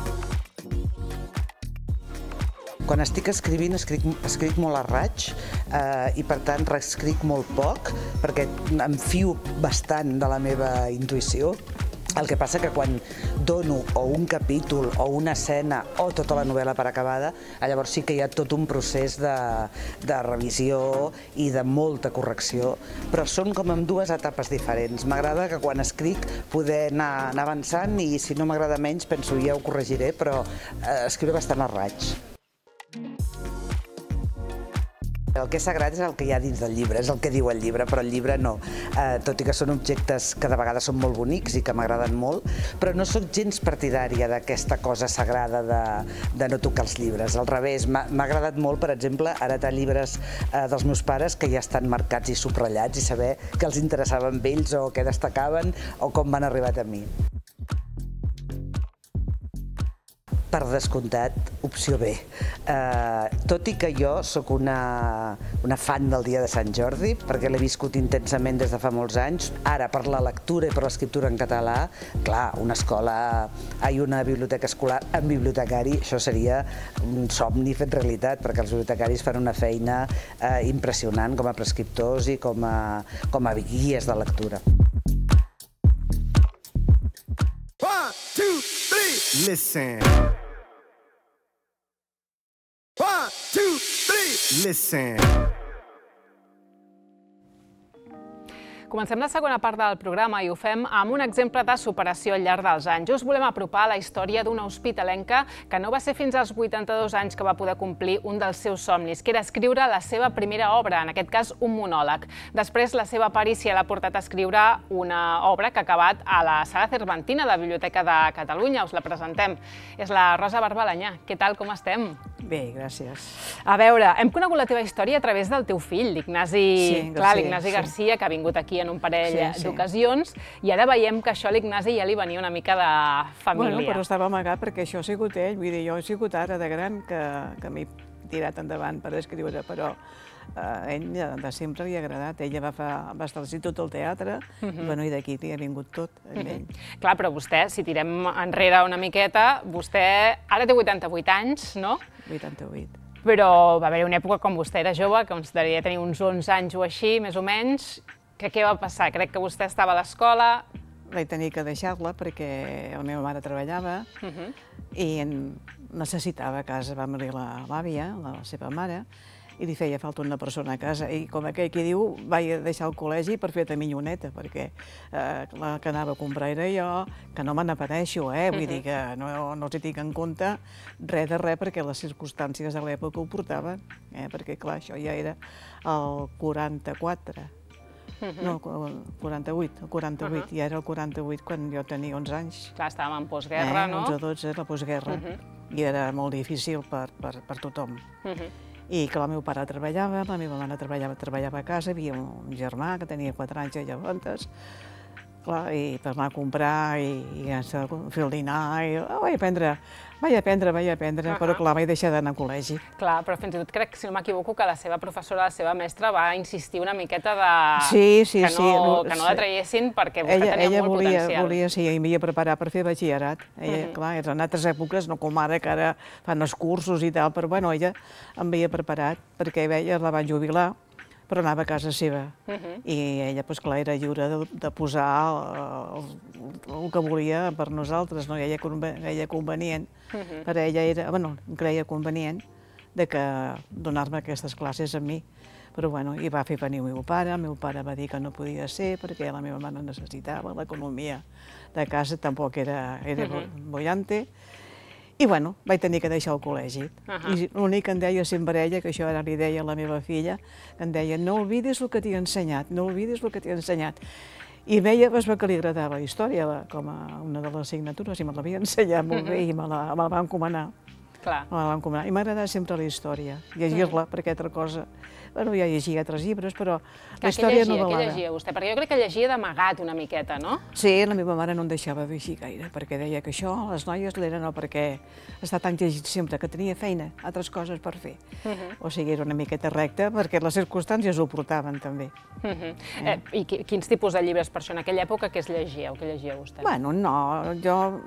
Quan estic escrivint, escric molt a raig i, per tant, reescric molt poc perquè em fio bastant de la meva intuïció. El que passa que quan dono o un capítol o una escena o tota la novel·la per acabada, llavors sí que hi ha tot un procés de revisió i de molta correcció, però són com en dues etapes diferents. M'agrada que quan escric poder anar avançant i si no m'agrada menys penso ja ho corregiré, però escriure bastant a raig. El que és sagrat és el que hi ha dins del llibre, és el que diu el llibre, però el llibre no. Tot i que són objectes que de vegades són molt bonics i que m'agraden molt, però no sóc gens partidària d'aquesta cosa sagrada de no tocar els llibres. Al revés, m'ha agradat molt, per exemple, heretar llibres dels meus pares que ja estan marcats i subratllats i saber què els interessava a ells o què destacaven o com van arribar a mi. Per descomptat, opció B. Tot i que jo sóc una fan del dia de Sant Jordi, perquè l'he viscut intensament des de fa molts anys, ara per la lectura i per l'escriptura en català, clar, una escola i una biblioteca escolar amb bibliotecari, això seria un somni fet realitat, perquè els bibliotecaris fan una feina impressionant com a prescriptors i com a guies de lectura. One, two, three, listen. One, two, three, listen. Comencem la segona part del programa i ho fem amb un exemple de superació al llarg dels anys. Us volem apropar a la història d'una hospitalenca que no va ser fins als vuitanta-dos anys que va poder complir un dels seus somnis, que era escriure la seva primera obra, en aquest cas un monòleg. Després, la seva perícia l'ha portat a escriure una obra que ha acabat a la Sala Cervantina de la Biblioteca de Catalunya. Us la presentem. És la Rosa Barbalanyà. Què tal, com estem? Bé, gràcies. A veure, hem conegut la teva història a través del teu fill, l'Ignasi Garcia, que ha vingut aquí en un parell d'ocasions, i ara veiem que això a l'Ignasi ja li venia una mica de família. Bueno, però estava amagat perquè això ha sigut ell, vull dir, jo he sigut ara de gran que m'he tirat endavant per escriure, però a ell de sempre li ha agradat, ella va estar al tot el teatre, i d'aquí li ha vingut tot amb ell. Clar, però vostè, si tirem enrere una miqueta, vostè ara té vuitanta-vuit anys, no? vuitanta-vuit. Però va haver-hi una època quan vostè era jove, que ens devia tenir uns onze anys o així, més o menys, que què va passar? Crec que vostè estava a l'escola... Vaig tenir que deixar-la perquè la meva mare treballava i necessitava a casa, va morir l'àvia, la seva mare, i li feia falta una persona a casa. I com aquell que diu, vaig deixar el col·legi per fer-te minyoneta, perquè la que anava a comprar era jo, que no me n'apareixo, eh? Vull dir que no els hi tinc en compte res de res, perquè les circumstàncies de l'època ho portaven, perquè clar, això ja era el quaranta-quatre. No, el quaranta-vuit, el quaranta-vuit, i era el quaranta-vuit quan jo tenia onze anys. Clar, estàvem en postguerra, no? onze o dotze, la postguerra, i era molt difícil per tothom. I que el meu pare treballava, la meva mare treballava a casa, hi havia un germà que tenia quatre anys llavors, i per anar a comprar i fer el dinar, i vaig aprendre, vaig aprendre, vaig aprendre, però clar, vaig deixar d'anar al col·legi. Clar, però fins i tot crec, si no m'equivoco, que la seva professora, la seva mestra, va insistir una miqueta que no la traiessin perquè vostè tenia molt potencial. Ella volia, sí, i m'havia preparat per fer batxillerat. Clar, en altres èpoques, no com ara, que ara fan els cursos i tal, però bueno, ella em havia preparat perquè ella la van jubilar, però anava a casa seva. I ella, clar, era lliure de posar el que volia per nosaltres, no? Ella creia convenient, per ella era, bueno, creia convenient de que donar-me aquestes classes a mi. Però, bueno, i va fer venir el meu pare, el meu pare va dir que no podia ser perquè la meva mare necessitava, l'economia de casa tampoc era bollante. I, bueno, vaig tenir que deixar el col·legi. I l'únic que em deia sempre ella, que això ara li deia a la meva filla, que em deia, no oblidis el que t'he ensenyat, no oblidis el que t'he ensenyat. I veia que li agradava la història com a una de les assignatures i me l'havia ensenyat molt bé i me la va encomanar. Clar. Me l'han encomanat. I m'ha agradat sempre la història, llegir-la, perquè altra cosa... Bueno, ja llegia altres llibres, però la història novel·lada. Què llegia vostè? Perquè jo crec que llegia d'amagat una miqueta, no? Sí, la meva mare no em deixava llegir gaire, perquè deia que això, les noies l'eren no, perquè està tan llegit sempre, que tenia feina, altres coses per fer. O sigui, era una miqueta recta, perquè les circumstàncies ho portaven, també. I quins tipus de llibres, per això, en aquella època, què es llegia o què llegia vostè? Bueno, no, jo...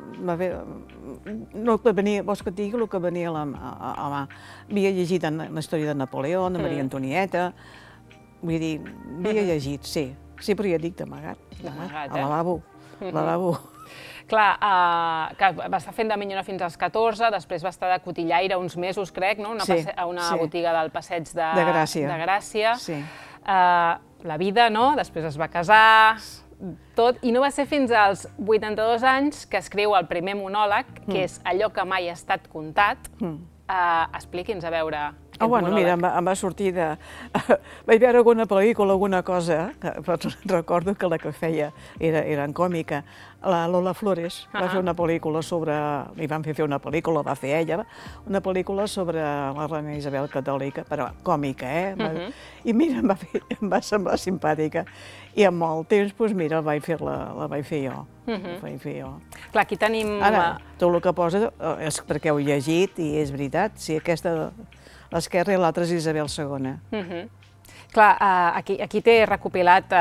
No que venia, vols que et digui el que venia a la mà. Havia llegit la història de Napoleó, de Maria Antonieta, vull dir, havia llegit, sí. Sí, però ja dic d'amagat, D'amagat, al lavabo, al lavabo. Clar, que va estar fent de minyona fins als catorze, després va estar de cotillaire uns mesos, crec, no? A una botiga del passeig de Gràcia. La vida, no? Després es va casar, tot, i no va ser fins als vuitanta-dos anys que escriu el primer monòleg, que és Allò que mai ha estat contat. Expliqui'ns, a veure, aquest monòleg. Bueno, mira, em va sortir de... Vaig veure alguna pel·lícula, alguna cosa, recordo que la que feia era en còmica. La Lola Flores va fer una pel·lícula sobre... Li van fer fer una pel·lícula, va fer ella, una pel·lícula sobre la reina Isabel catòlica, però còmica, eh? I mira, em va semblar simpàtica. I amb el temps, doncs mira, la vaig fer jo. La vaig fer jo. Clar, aquí tenim... Ara, tot el que posa és perquè ho he llegit i és veritat. Sí, aquesta, l'esquerra i l'altra és Isabel segona. Clar, aquí té recopilat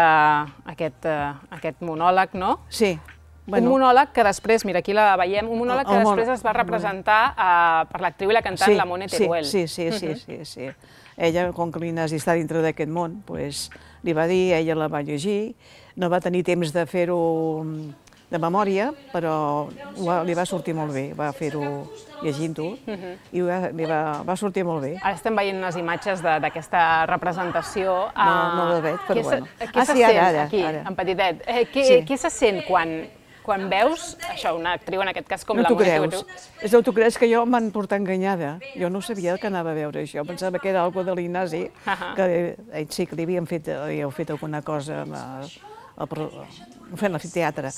aquest monòleg, no? Sí. Un monòleg que després, mira, aquí la veiem, un monòleg que després es va representar per l'actriu i la cantant Lamone Teruel. Sí, sí, sí. Ella, com que l'Ignasi està dintre d'aquest món, li va dir, ella la va llegir, no va tenir temps de fer-ho de memòria, però li va sortir molt bé, va fer-ho llegint-ho, i li va sortir molt bé. Ara estem veient unes imatges d'aquesta representació. No la veig, però bueno. Què se sent aquí, en petitet? Què se sent quan veus això, una actriu, en aquest cas, com la Lamone Teruel? No t'ho creus, que jo em van portar enganyada. Jo no sabia que anava a veure això, pensava que era alguna cosa de l'Ignasi, que ell sí que li havien fet alguna cosa fent l'amfiteatre.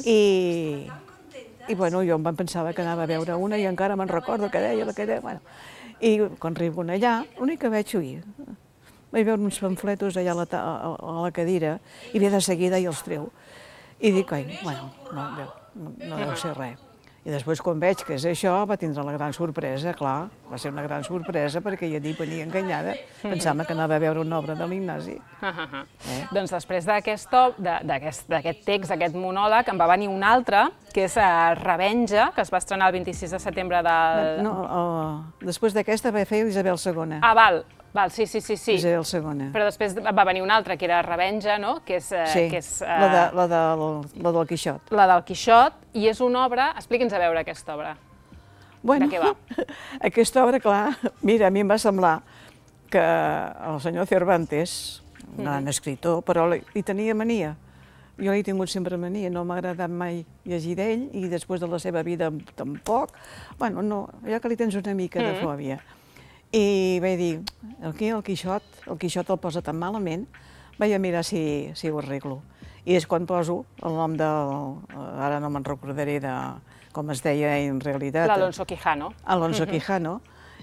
I, bueno, jo em pensava que anava a veure una i encara me'n recordo que deia, que deia, bueno. I quan arribo allà, l'únic que veig oir, vaig veure uns pamfletos allà a la cadira i ve de seguida i els treu. I dic, ai, bueno, no deu ser res. I després, quan veig que és això, va tindre la gran sorpresa, clar, va ser una gran sorpresa, perquè ja dic, venia enganyada, pensava que anava a veure una obra de l'Ignasi. Doncs després d'aquest text, d'aquest monòleg, en va venir un altre, que és Revenja, que es va estrenar el vint-i-sis de setembre del... No, després d'aquesta va fer Isabel segona. Ah, val. Val, sí, sí, sí. Isabel segona. Però després va venir una altra, que era Revenja, no? Sí, la del Quixot. La del Quixot, i és una obra... Expliqui'ns a veure aquesta obra. Bueno, de què va? Aquesta obra, clar, mira, a mi em va semblar que el senyor Cervantes, un gran escriptor, però hi tenia mania. Jo l'he tingut sempre mania, no m'ha agradat mai llegir d'ell, i després de la seva vida tampoc. Bueno, no, allò que li tens una mica de fòbia. I vaig dir, aquí el Quixot, el Quixot el posa tan malament, vaig a mirar si ho arreglo. I és quan poso el nom del... Ara no me'n recordaré de com es deia en realitat. L'Alonso Quijano. Alonso Quijano.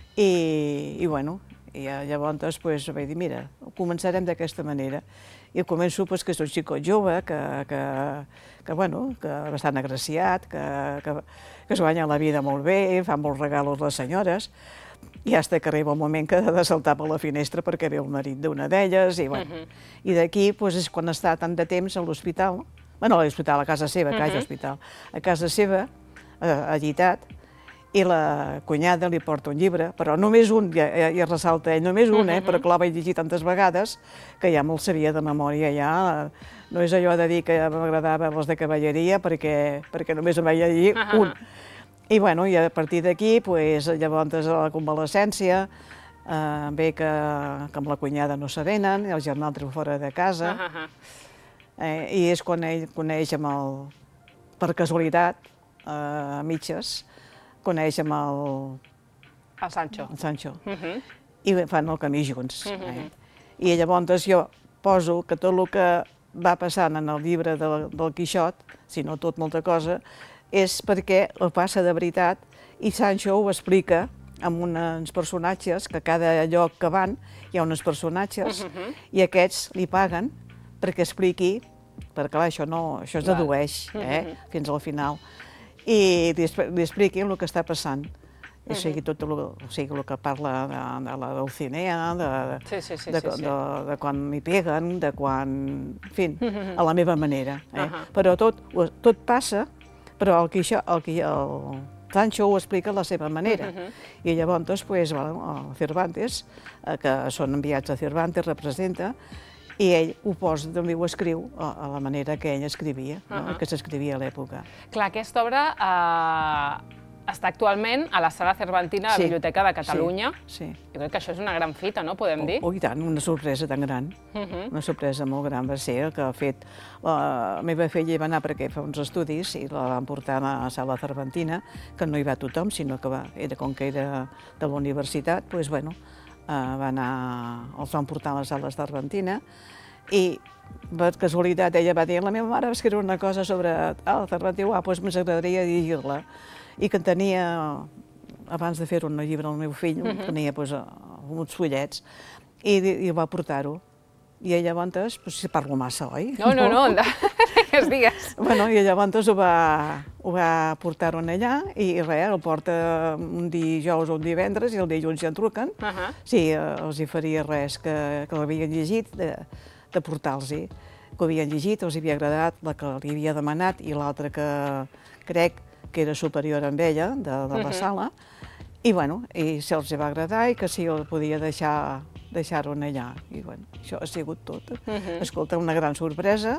I, bueno, llavors vaig dir, mira, començarem d'aquesta manera. I començo que és un xicot jove, que, bueno, que bastant agraciat, que es guanya la vida molt bé, fa molts regalos les senyores, i fins que arriba el moment que ha de saltar per la finestra perquè ve el marit d'una d'elles, i d'aquí és quan està tant de temps a l'hospital, bueno, a l'hospital, a casa seva, que hi ha hospital, a casa seva, agitat, i la cunyada li porta un llibre, però només un, i es ressalta ell, només un, però que l'ha vaig llegir tantes vegades que ja me'l sabia de memòria, ja no és allò de dir que m'agradava les de cavalleria, perquè només em vaig llegir un. I bueno, i a partir d'aquí, llavors a la convalescència, ve que amb la cunyada no s'avenen, el germà el treu fora de casa, i és quan ell coneix amb el, per casualitat, a mitges, coneix amb el... El Sancho. El Sancho. I fan el camí junts. I llavors jo poso que tot el que va passant en el llibre del Quixot, si no tot, molta cosa, és perquè el passa de veritat i Sancho ho explica amb uns personatges, que a cada lloc que van hi ha uns personatges, i aquests li paguen perquè expliqui, perquè clar, això, no, això es dedueix eh, fins al final, i li, li expliqui el que està passant. O sigui, tot el, o sigui, el que parla de, de la Dulcinea, de, sí, sí, sí, de, sí, sí. de, de quan m'hi peguen, de quan... En fi, a la meva manera. Eh? Uh -huh. Però tot, tot passa, però el, que això, el, que el Sancho ho explica a la seva manera. Uh -huh. I llavors, doncs, pues, bueno, el Cervantes, eh, que són enviats a Cervantes, representa, i ell ho posa, també ho escriu a, a la manera que ell escrivia, no? uh -huh. que s'escrivia a l'època. Clar, aquesta obra eh, està actualment a la Sala Cervantina de la Sí, Biblioteca de Catalunya. Sí, sí. Jo crec que això és una gran fita, no? Podem dir? Oh, i tant, una sorpresa tan gran. Uh -huh. Una sorpresa molt gran va ser que ha fet... La meva filla va anar perquè fa uns estudis i la van portar a la Sala Cervantina, que no hi va tothom, sinó que va, era com que era de la universitat, doncs, bueno, eh, va anar, els van portar a la Sala Cervantina i per casualitat ella va dir, la meva mare va escriure una cosa sobre el Cervantina, ah, doncs m'agradaria llegir-la. I que tenia, abans de fer un llibre al meu fill, uh -huh. tenia pues, uns fullets, i, i va portar-ho. I llavors, pues, si parlo massa, oi? No, no, no, digues, digues. Bueno, i llavors ho va, ho va portar-ho allà, i res, el porta un dijous o un divendres, i el dilluns ja en truquen. Uh -huh. Sí, els hi faria res que, que l'havien llegit, de, de portar-los-hi. Que ho havien llegit, els havia agradat, la que li havia demanat, i l'altra que crec que era superior amb ella, de, de la sala, i bueno, i se'ls va agradar i que sí, el podia deixar deixar-ho allà. I bueno, això ha sigut tot. Escolta, una gran sorpresa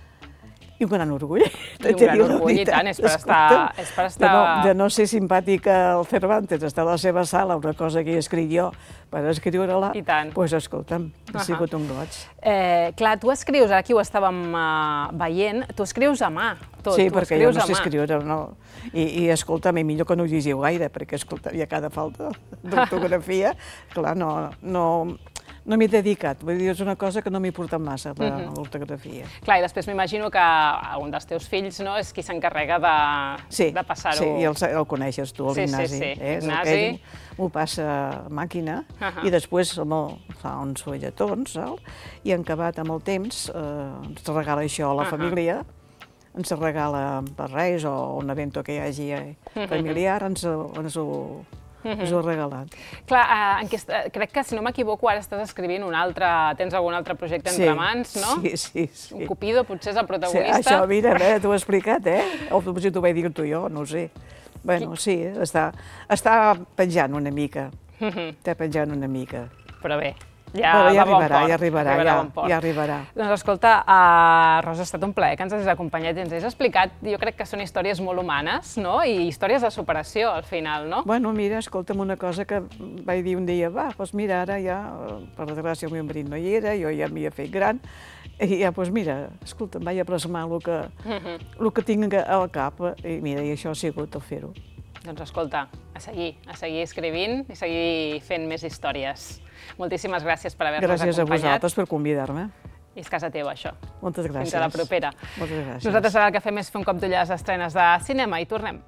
i un gran orgull. I un gran orgull, i tant, és per estar... És per estar... De, no, de no ser simpàtica al Cervantes, estar a la seva sala, una cosa que he escrit jo per escriure-la, doncs pues, escolta'm, ha sigut un goig. Eh, clar, tu escrius, aquí ho estàvem uh, veient, tu escrius a mà, tot. Sí, perquè jo no sé escriure, no. I, i escolta'm, i millor que no ho llegiu gaire, perquè, escolta, hi ha cada falta d'ortografia, clar, no... no No m'hi he dedicat, vull dir, és una cosa que no m'hi porta massa, l'ortografia. Clar, i després m'imagino que un dels teus fills no, és qui s'encarrega de, de passar-ho... Sí, i el, el coneixes tu, l'Ignasi. Sí, sí, sí, eh? Ignasi. M'ho passa a màquina, uh -huh. i després el, fa uns fulletons, saps? I en acabat amb el temps, eh, ens regala això a la uh -huh. família, ens regala per Reis o un evento que hi hagi familiar, ens, ens ho... us ho he regalat. Clar, eh, crec que, si no m'equivoco, ara estàs escrivint un altre... Tens algun altre projecte entre mans, no? Sí, sí, sí. Un Cupido, potser és el protagonista. Sí, això, mira, eh, t'ho he explicat, eh? O potser t'ho vaig dir tu jo, no ho sé. Bueno, sí, està, està penjant una mica. Està penjant una mica. Però bé, ja, Però ja va bon arribarà, port. ja arribarà, arribarà ja, bon port. ja arribarà. Doncs escolta, uh, Rosa, ha estat un plaer que ens hagis acompanyat i ens hagis explicat. Jo crec que són històries molt humanes, no? I històries de superació, al final, no? Bueno, mira, escolta'm una cosa que vaig dir un dia, va, doncs mira, ara ja, per desgràcia, el meu marit no hi era, jo ja m'hi he fet gran, i ja, doncs mira, escolta'm, vaig a plasmar el que, el que tinc al cap, i mira, i això ha sigut el fer-ho. Doncs escolta, a seguir, a seguir escrivint i seguir fent més històries. Moltíssimes gràcies per haver-nos acompanyat. Gràcies a vosaltres per convidar-me. I és casa teva, això. Moltes gràcies. Fins a la propera. Moltes gràcies. Nosaltres ara el que fem és fer un cop d'ull a les estrenes de cinema i tornem.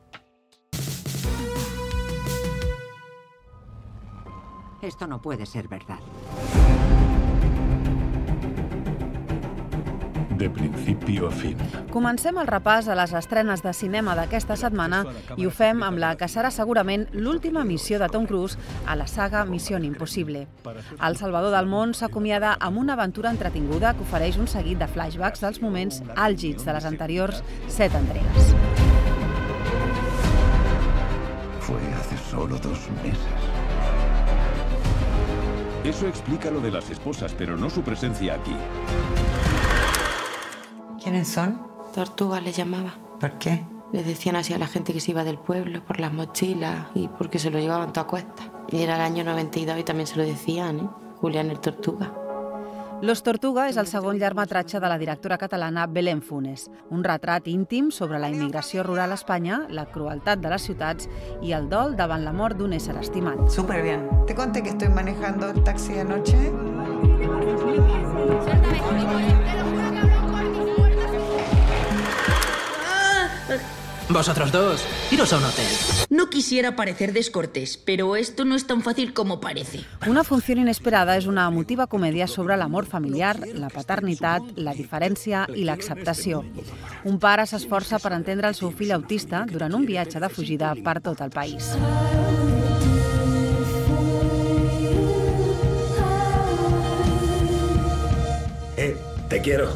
Esto no puede ser verdad. De principio a fin. Comencem el repàs a les estrenes de cinema d'aquesta setmana i ho fem amb la que serà segurament l'última missió de Tom Cruise a la saga Missió Impossible. El Salvador del Món s'acomiada amb una aventura entretinguda que ofereix un seguit de flashbacks dels moments àlgids de les anteriors set entregues. Fue hace solo dos meses. Eso explica lo de las esposas, pero no su presencia aquí. ¿Quiénes son? Tortuga le llamaba. ¿Por qué? Le decían así a la gente que se iba del pueblo por las mochilas y porque se lo llevaban todo a cuestas. Y era el año noventa y dos y también se lo decían, ¿eh? Julián el Tortuga. Los Tortuga és el segon llargmetratge de la directora catalana Belén Funes, un retrat íntim sobre la immigració rural a Espanya, la crueltat de les ciutats i el dol davant la mort d'un ésser estimat. Súper bien. ¿Te conté que estoy manejando el taxi anoche? Vosotros dos, iros a un hotel. No quisiera parecer descortés, pero esto no es tan fácil como parece. Una funció inesperada és una emotiva comèdia sobre l'amor familiar, la paternitat, la diferència i l'acceptació. Un pare s'esforça per entendre el seu fill autista durant un viatge de fugida per tot el país. Eh, te quiero.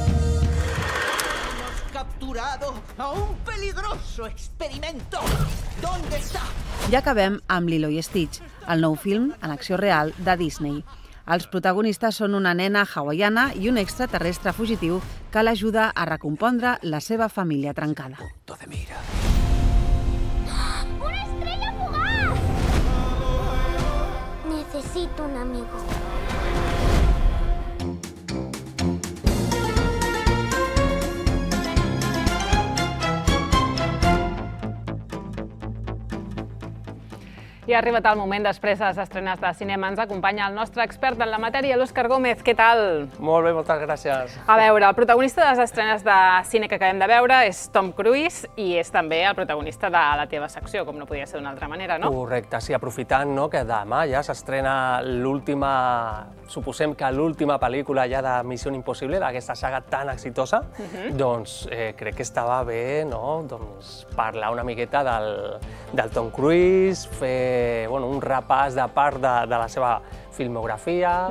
Capturado a un peligroso experimento. ¿Dónde está? Ja acabem amb Lilo i Stitch, el nou film en acció real de Disney. Els protagonistes són una nena hawaiana i un extraterrestre fugitiu que l'ajuda a recompondre la seva família trencada. ¡Una estrella fugaz! Necesito un amigo. I ha arribat el moment, després de les estrenes de cinema, ens acompanya el nostre expert en la matèria, l'Òscar Gómez. Què tal? Molt bé, moltes gràcies. A veure, el protagonista de les estrenes de cine que acabem de veure és Tom Cruise i és també el protagonista de la teva secció, com no podia ser d'una altra manera, no? Correcte, sí, aprofitant no, que demà ja s'estrena l'última, suposem que l'última pel·lícula ja de Missió Impossible, d'aquesta saga tan exitosa, Mhm. doncs eh, crec que estava bé no, doncs, parlar una miqueta del, del Tom Cruise, fer bueno, un repàs de part de, de la seva filmografia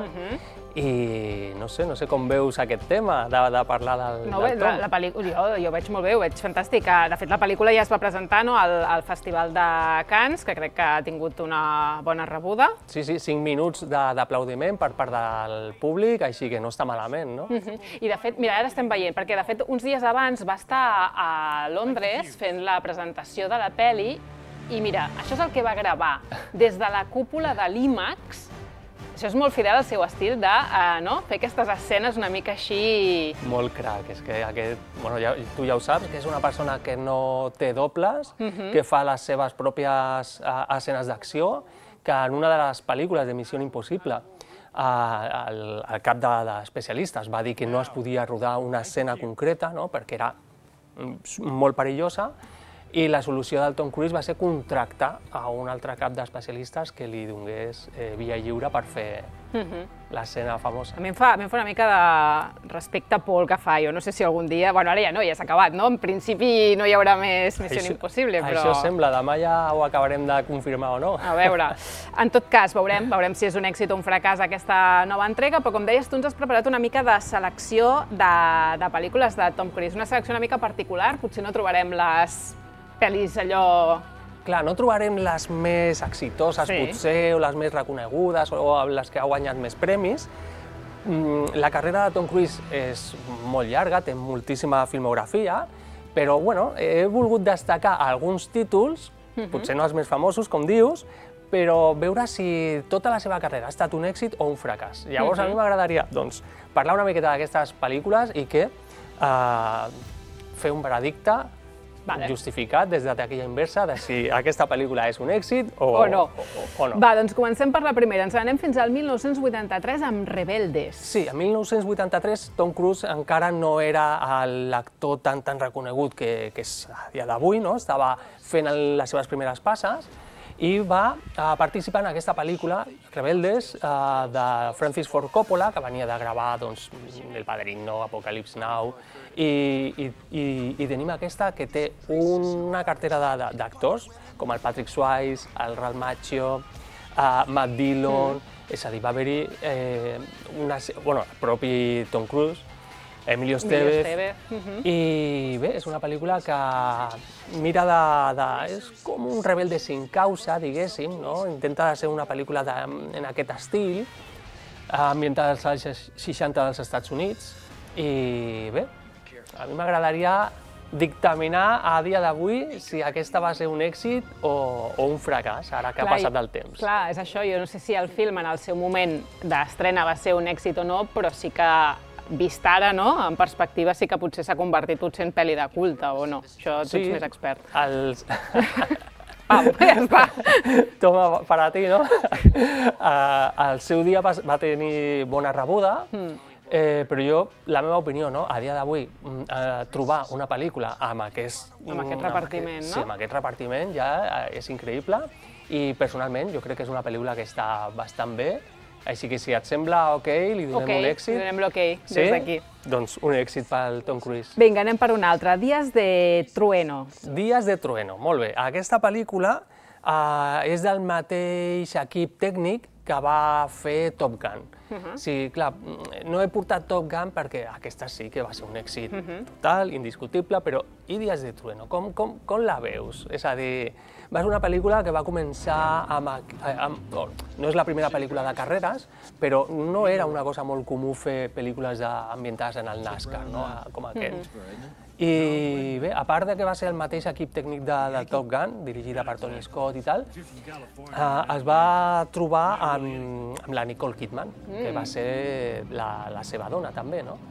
i no sé, no sé com veus aquest tema de, de parlar del, No, del bé, Tom. la, la pel·lícula, jo, jo ho veig molt bé, ho veig fantàstic. De fet, la pel·lícula ja es va presentar no, al, al Festival de Cannes, que crec que ha tingut una bona rebuda. Sí, sí, cinc minuts de- d'aplaudiment per part del públic, així que no està malament, no? Mhm. I de fet, mira, ara estem veient, perquè de fet uns dies abans va estar a Londres fent la presentació de la pel·li i mira, això és el que va gravar des de la cúpula de l'IMAX. Això és molt fidel al seu estil de uh, no? fer aquestes escenes una mica així... Molt crac, és que aquest, bueno, ja, tu ja ho saps, que és una persona que no té dobles, Mhm. que fa les seves pròpies uh, escenes d'acció, que en una de les pel·lícules de Missió Impossible uh, el, el cap de- d'especialistes va dir que no es podia rodar una escena concreta, no? perquè era mm, molt perillosa, i la solució del Tom Cruise va ser contractar a un altre cap d'especialistes que li donés eh, via lliure per fer Mhm. l'escena famosa. A mi em fa, a mi em fa una mica de respecte por el que fa. Jo no sé si algun dia... Bueno, ara ja no, ja s'ha acabat, no? En principi no hi haurà més Missió Això- Impossible, però... Això sembla, demà ja ho acabarem de confirmar o no. A veure, en tot cas, veurem, veurem si és un èxit o un fracàs aquesta nova entrega, però com deies, tu ens has preparat una mica de selecció de, de pel·lícules de Tom Cruise, una selecció una mica particular, potser no trobarem les pel·lis allò... Clar, no trobarem les més exitoses, Sí. potser, o les més reconegudes, o les que ha guanyat més premis. Mm, La carrera de Tom Cruise és molt llarga, té moltíssima filmografia, però bueno, he volgut destacar alguns títols, Mhm. potser no els més famosos, com dius, però veure si tota la seva carrera ha estat un èxit o un fracàs. Llavors, a mi Mhm. m'agradaria doncs, parlar una miqueta d'aquestes pel·lícules i que eh, fer un veredicte Vale. justificat des de taquilla inversa de si aquesta pel·lícula és un èxit o, O no. O, o no. Va, doncs comencem per la primera. Ens anem fins al mil nou-cents vuitanta-tres amb Rebeldes. Sí, en mil nou-cents vuitanta-tres Tom Cruise encara no era l'actor tan tan reconegut que, que és a dia d'avui, no? Estava fent el- les seves primeres passes i va eh, participar en aquesta pel·lícula, Rebeldes, eh, de Francis Ford Coppola, que venia de gravar doncs, El Padrino, Apocalypse Now, i, i, i, i tenim aquesta que té una cartera de- de- d'actors, com el Patrick Swayze, el Ralph Macchio, uh, Matt Dillon, mm. és a dir, va haver-hi eh, una, se- bueno, el propi Tom Cruise, Emilio Estevez, Estevez, mhm. i bé, és una pel·lícula que mira de, de... és com un rebelde sin causa, diguéssim, no? Intenta ser una pel·lícula de, en aquest estil, ambientada als anys seixanta dels Estats Units, i bé, a mi m'agradaria dictaminar a dia d'avui si aquesta va ser un èxit o, o un fracàs, ara que ha Clar, i- passat el temps. Clar, és això. Jo no sé si el film en el seu moment d'estrena va ser un èxit o no, però sí que, vist ara, no? En perspectiva, sí que potser s'ha convertit potser en pel·li de culte, o no? Això tu ets més expert. Els... Pau, ja està. Toma, per a ti, no? Uh, al seu dia va, va tenir bona rebuda, mm. Eh, però jo, la meva opinió, no? A dia d'avui, eh, trobar una pel·lícula amb aquest... Amb aquest repartiment, amb, no? Sí, amb aquest repartiment ja és increïble i personalment jo crec que és una pel·lícula que està bastant bé, així que si et sembla ok, li donem okay, un èxit. li donem l'ok sí? des d'aquí. Doncs un èxit pel Tom Cruise. Vinga, anem per una altra. Días de Trueno. Días de Trueno, molt bé. Aquesta pel·lícula eh, és del mateix equip tècnic que va fer Top Gun. Uh -huh. Sí, clar, no he portat Top Gun perquè aquesta sí que va ser un èxit uh -huh. total, indiscutible, però i Días de Trueno, com, com, com la veus? És a dir, va ser una pel·lícula que va començar amb... amb oh, no és la primera pel·lícula de carreres, però no era una cosa molt comú fer pel·lícules ambientades en el NASCAR, no? Com aquest. Uh -huh. I bé, a part de que va ser el mateix equip tècnic de, de Top Gun, dirigida per Tony Scott i tal, eh, es va trobar amb, amb la Nicole Kidman, mm. que va ser la, la seva dona també, no?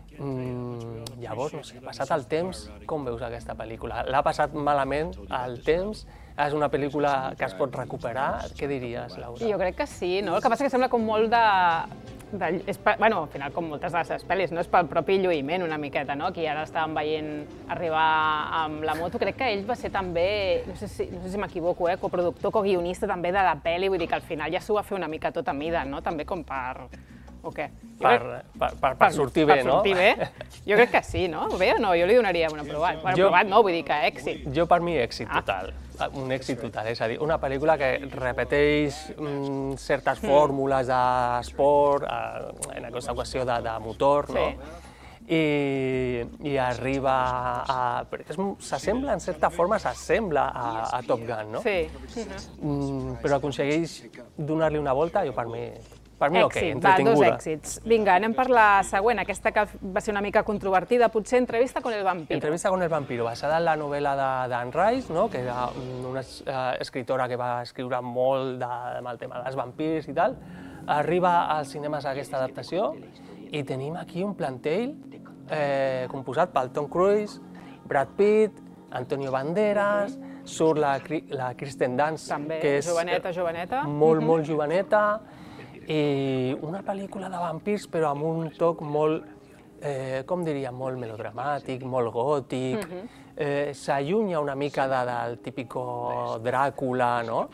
Mm, llavors, no sé, passat el temps, com veus aquesta pel·lícula? L'ha passat malament el temps? És una pel·lícula que es pot recuperar? Què diries, Laura? Jo crec que sí, no? El que passa és que sembla com molt de... de és, bueno, al final, com moltes de les seves pel·lis, no? És pel propi lluïment una miqueta, no? Aquí ara estàvem veient arribar amb la moto. Crec que ell va ser també, no sé si, no sé si m'equivoco, eh? coproductor, coguionista també de la pel·li, vull dir que al final ja s'ho va fer una mica tot a mida, no? També com per... o què? Per, per, per, per sortir bé, per no? sortir bé. Jo crec que sí, no? Bé o no? Jo li donaria una provat. Bueno, jo, provat no, vull dir que èxit. Jo per mi èxit ah. total. Un èxit total, és a dir, una pel·lícula que repeteix mm, certes fórmules d'esport, eh, en aquesta qüestió de, de motor, no? Sí. I, i arriba a... s'assembla, en certa forma, s'assembla a, a Top Gun, no? Sí. Mm, però aconsegueix donar-li una volta, jo per mi... Per mi, ok, Èxit, va, dos èxits. Vinga, anem per la següent, aquesta que va ser una mica controvertida, potser Entrevista con el vampiro. Entrevista con el vampiro, basada en la novel·la d'Anne Rice, no? Que era una uh, escritora que va escriure molt de, amb el tema dels vampirs i tal. Arriba als cinemes aquesta adaptació i tenim aquí un plantell eh, composat pel Tom Cruise, Brad Pitt, Antonio Banderas, surt la, la Kirsten Dunst, també, que és joveneta, joveneta. molt, molt joveneta, i una pel·lícula de vampirs però amb un toc molt, eh, com diria, molt melodramàtic, molt gòtic, uh-huh. eh, s'allunya una mica de, del típico Dràcula, no?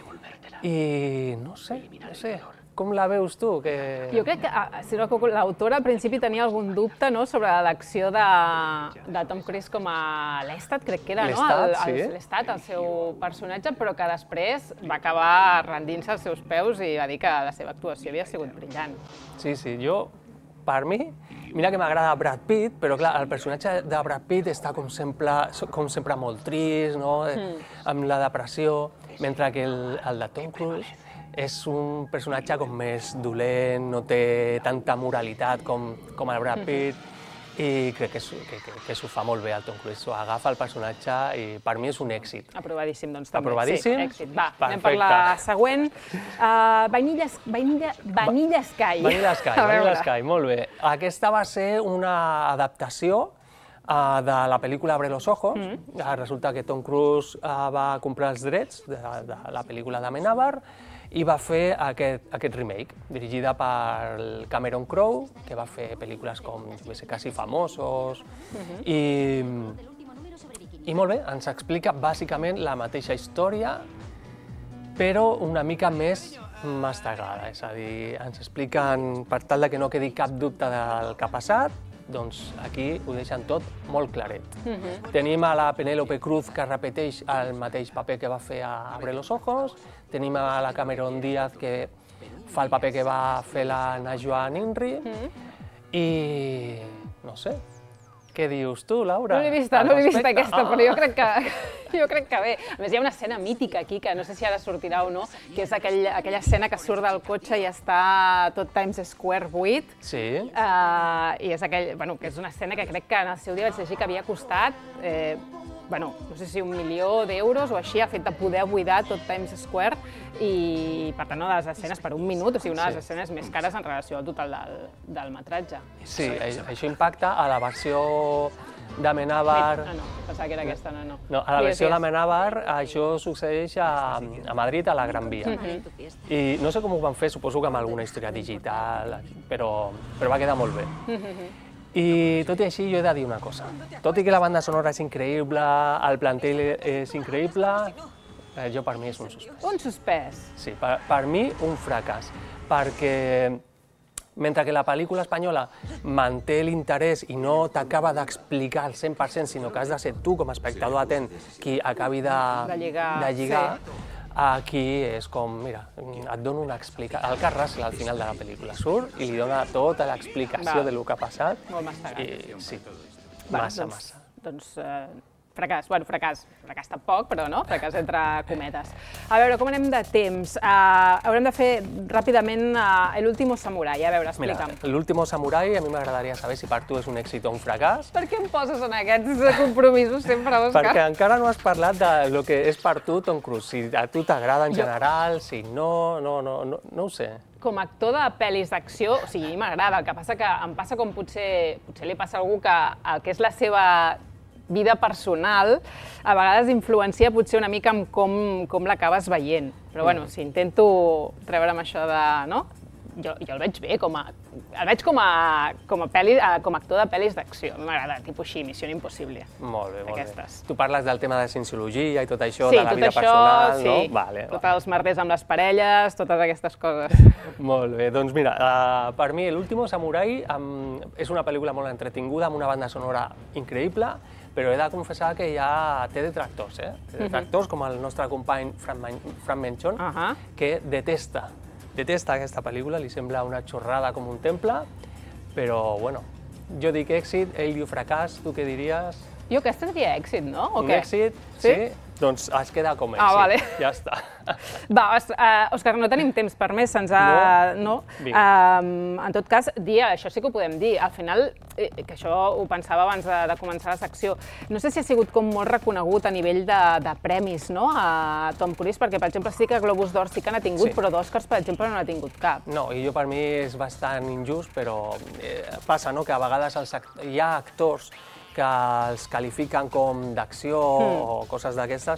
I no sé, no sé, com la veus tu? Que... Jo crec que, si no l'autora al principi tenia algun dubte, no?, sobre l'elecció de, de Tom Cruise com a Lestat, crec que era, no? Lestat, sí. Lestat, el seu personatge, però que després va acabar rendint-se als seus peus i va dir que la seva actuació havia sigut brillant. Sí, sí, jo, per mi, mira que m'agrada Brad Pitt, però clar, el personatge de Brad Pitt està com sempre, com sempre molt trist, no?, mm. amb la depressió, mentre que el, el de Tom Cruise és un personatge com més dolent, no té tanta moralitat com, com el Brad Pitt, i crec que, que, que, que s'ho fa molt bé el Tom Cruise, s'ho agafa el personatge i per mi és un èxit. Aprovadíssim, doncs també. Aprovadíssim? Sí, èxit. Va, perfecte. Anem per la següent. Uh, Vanilla, Vanilla, Vanilla Sky. Vanilla Sky, Vanilla Sky, molt bé. Aquesta va ser una adaptació uh, de la pel·lícula Abre los ojos. Mm. Resulta que Tom Cruise uh, va comprar els drets de, de la pel·lícula d'Amenábar i va fer aquest, aquest remake, dirigida per Cameron Crowe, que va fer pel·lícules com, jo sé, Casi Famosos, uh-huh. i, i molt bé, ens explica bàsicament la mateixa història, però una mica més mastegada, és a dir, ens expliquen, per tal de que no quedi cap dubte del que ha passat, doncs aquí ho deixen tot molt claret. Uh-huh. Tenim a la Penélope Cruz, que repeteix el mateix paper que va fer a Abre los ojos, tenim a la Cameron Díaz, que fa el paper que va fer la Najwa Nimri, uh-huh. i no sé, què dius tu, Laura? No l'he vista, no l'he vista aquesta, però jo crec, que, jo crec que bé. A més, hi ha una escena mítica aquí, que no sé si ara sortirà o no, que és aquell, aquella escena que surt del cotxe i està tot Times Square buit. Sí. Uh, I és, aquell, bueno, que és una escena que crec que en el seu dia vaig llegir que havia costat, eh, bueno, no sé si un milió d'euros o així, ha fet de poder buidar tot Times Square i, per tant, una de les escenes per un minut, o sigui, una de les escenes més cares en relació al total del, del metratge. Sí, això impacta a la versió d'Amenábar... Ah, no, pensava que era aquesta, no, no. No, a la versió d'Amenábar això succeeix a, a Madrid, a la Gran Via. Mhm. I no sé com ho van fer, suposo que amb alguna història digital, però, però va quedar molt bé. I tot i així jo he de dir una cosa. Tot i que la banda sonora és increïble, el plantel és increïble, eh, jo per mi és un suspès. Un suspès? Sí, per, per mi un fracàs, perquè mentre que la pel·lícula espanyola manté l'interès i no t'acaba d'explicar al cent per cent, sinó que has de ser tu, com a espectador atent, qui acabi de, de lligar, de lligar sí. Aquí és com, mira, et dono una explicació. El Kurt Russell al final de la pel·lícula surt i li dona tota l'explicació de lo que ha passat. Molt mastegat. I sí, Va, massa, doncs, massa. Doncs eh, fracàs, bueno, fracàs, fracàs tampoc, però no, fracàs entre cometes. A veure, com anem de temps? Uh, haurem de fer ràpidament uh, l'último samurai, a veure, explica'm. Mira, l'último samurai, a mi m'agradaria saber si per tu és un èxit o un fracàs. Per què em poses en aquests compromisos sempre, Òscar? Perquè encara no has parlat de lo que és per tu Tom Cruise, si a tu t'agrada en general, si no, no, no, no, no ho sé. Com a actor de pel·lis d'acció, o sigui, a mi m'agrada, el que passa que em passa com potser, potser li passa a algú que el que és la seva vida personal a vegades influencia potser una mica en com, com l'acabes veient. Però bueno, si intento treure'm això de... no? Jo, jo el veig bé, com a, el veig com a, com a, peli, com a actor de pel·lis d'acció. M'agrada, tipus així, Missió Impossible. Molt bé, molt Aquestes. bé. Tu parles del tema de cienciologia i tot això, sí, de la tot vida això, personal, sí. no? Vale, Tots els merders amb les parelles, totes aquestes coses. Molt bé, doncs mira, uh, per mi l'último samurai um, és una pel·lícula molt entretinguda, amb una banda sonora increïble, però he de confessar que ja té detractors, eh? Té detractors, com el nostre company Fran Menchon, uh -huh. que detesta, detesta aquesta pel·lícula, li sembla una xorrada com un temple, però, bueno, jo dic èxit, ell diu fracàs, tu què diries? Jo aquesta diria èxit, no? O un què? èxit, sí? sí? Doncs es queda com èxit, ah, vale. ja està. Va, uh, Òscar, no tenim temps per més, se'ns ha... No? no? Um, en tot cas, dir, això sí que ho podem dir, al final, eh, que això ho pensava abans de, de començar la secció, no sé si ha sigut com molt reconegut a nivell de, de premis, no?, a Tom Cruise, perquè, per exemple, sí que Globus d'Or sí que n'ha tingut, sí. però d'Òscars, per exemple, no n'ha tingut cap. No, i jo per mi és bastant injust, però eh, passa, no?, que a vegades els act hi ha actors que els qualifiquen com d'acció mm. o coses d'aquestes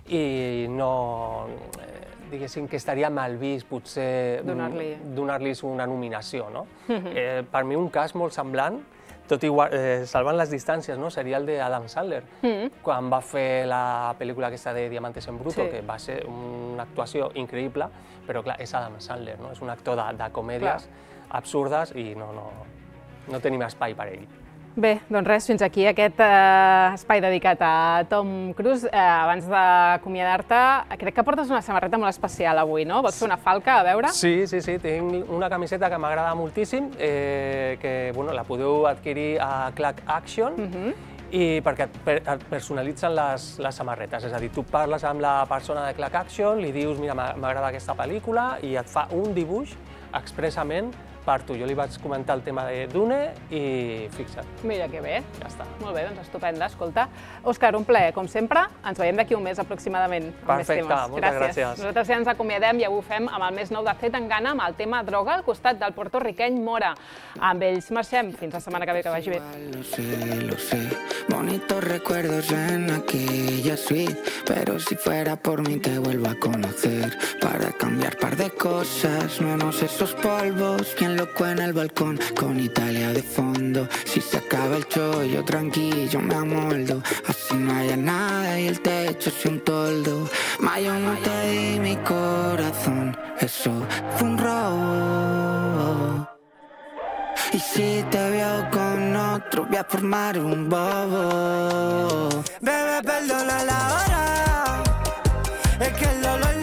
i no, eh, diguéssim que estaria mal vist potser donar-los una nominació, no? Mm-hmm. eh, per mi un cas molt semblant, tot igual, eh, salvant les distàncies, no? Seria el d'Adam Sandler, mm. quan va fer la pel·lícula aquesta de Diamantes en Bruto, sí. que va ser una actuació increïble, però clar, és Adam Sandler, no? És un actor de, de comèdies clar. absurdes i no, no, no tenim espai per ell. Bé, doncs res, fins aquí aquest eh, espai dedicat a Tom Cruise. Eh, abans d'acomiadar-te, crec que portes una samarreta molt especial avui, no? Vols fer una falca, a veure? Sí, sí, sí, tinc una camiseta que m'agrada moltíssim, eh, que bueno, la podeu adquirir a Clack Action, uh-huh. i perquè et, per, et personalitzen les, les samarretes, és a dir, tu parles amb la persona de Clack Action, li dius, mira, m'agrada aquesta pel·lícula, i et fa un dibuix expressament per tu. Jo li vaig comentar el tema de Dune i fixa't. Mira que bé. Ja està. Molt bé, doncs estupenda. Escolta, Òscar, un plaer, com sempre. Ens veiem d'aquí un mes aproximadament. Perfecte, moltes gràcies. Nosaltres ja ens acomiadem i avui ho fem amb el més nou de Zetangana, amb el tema droga al costat del puertorriqueny Mora. Amb ells marxem. Fins la setmana que ve, que vagi bé. Lo sé, lo sé. Bonitos recuerdos en aquella suite, pero si fuera por mí te vuelvo a conocer para cambiar par de cosas, menos esos polvos. Bien loco en el balcón con Italia de fondo. Si se acaba el chollo, tranquilo, me amoldo. Así no haya nada y el techo es un toldo. Ma yo no te di mi corazón, eso fue un robo. Y si te veo con otro, voy a formar un bobo. Bebé, perdona la hora, es que el dolor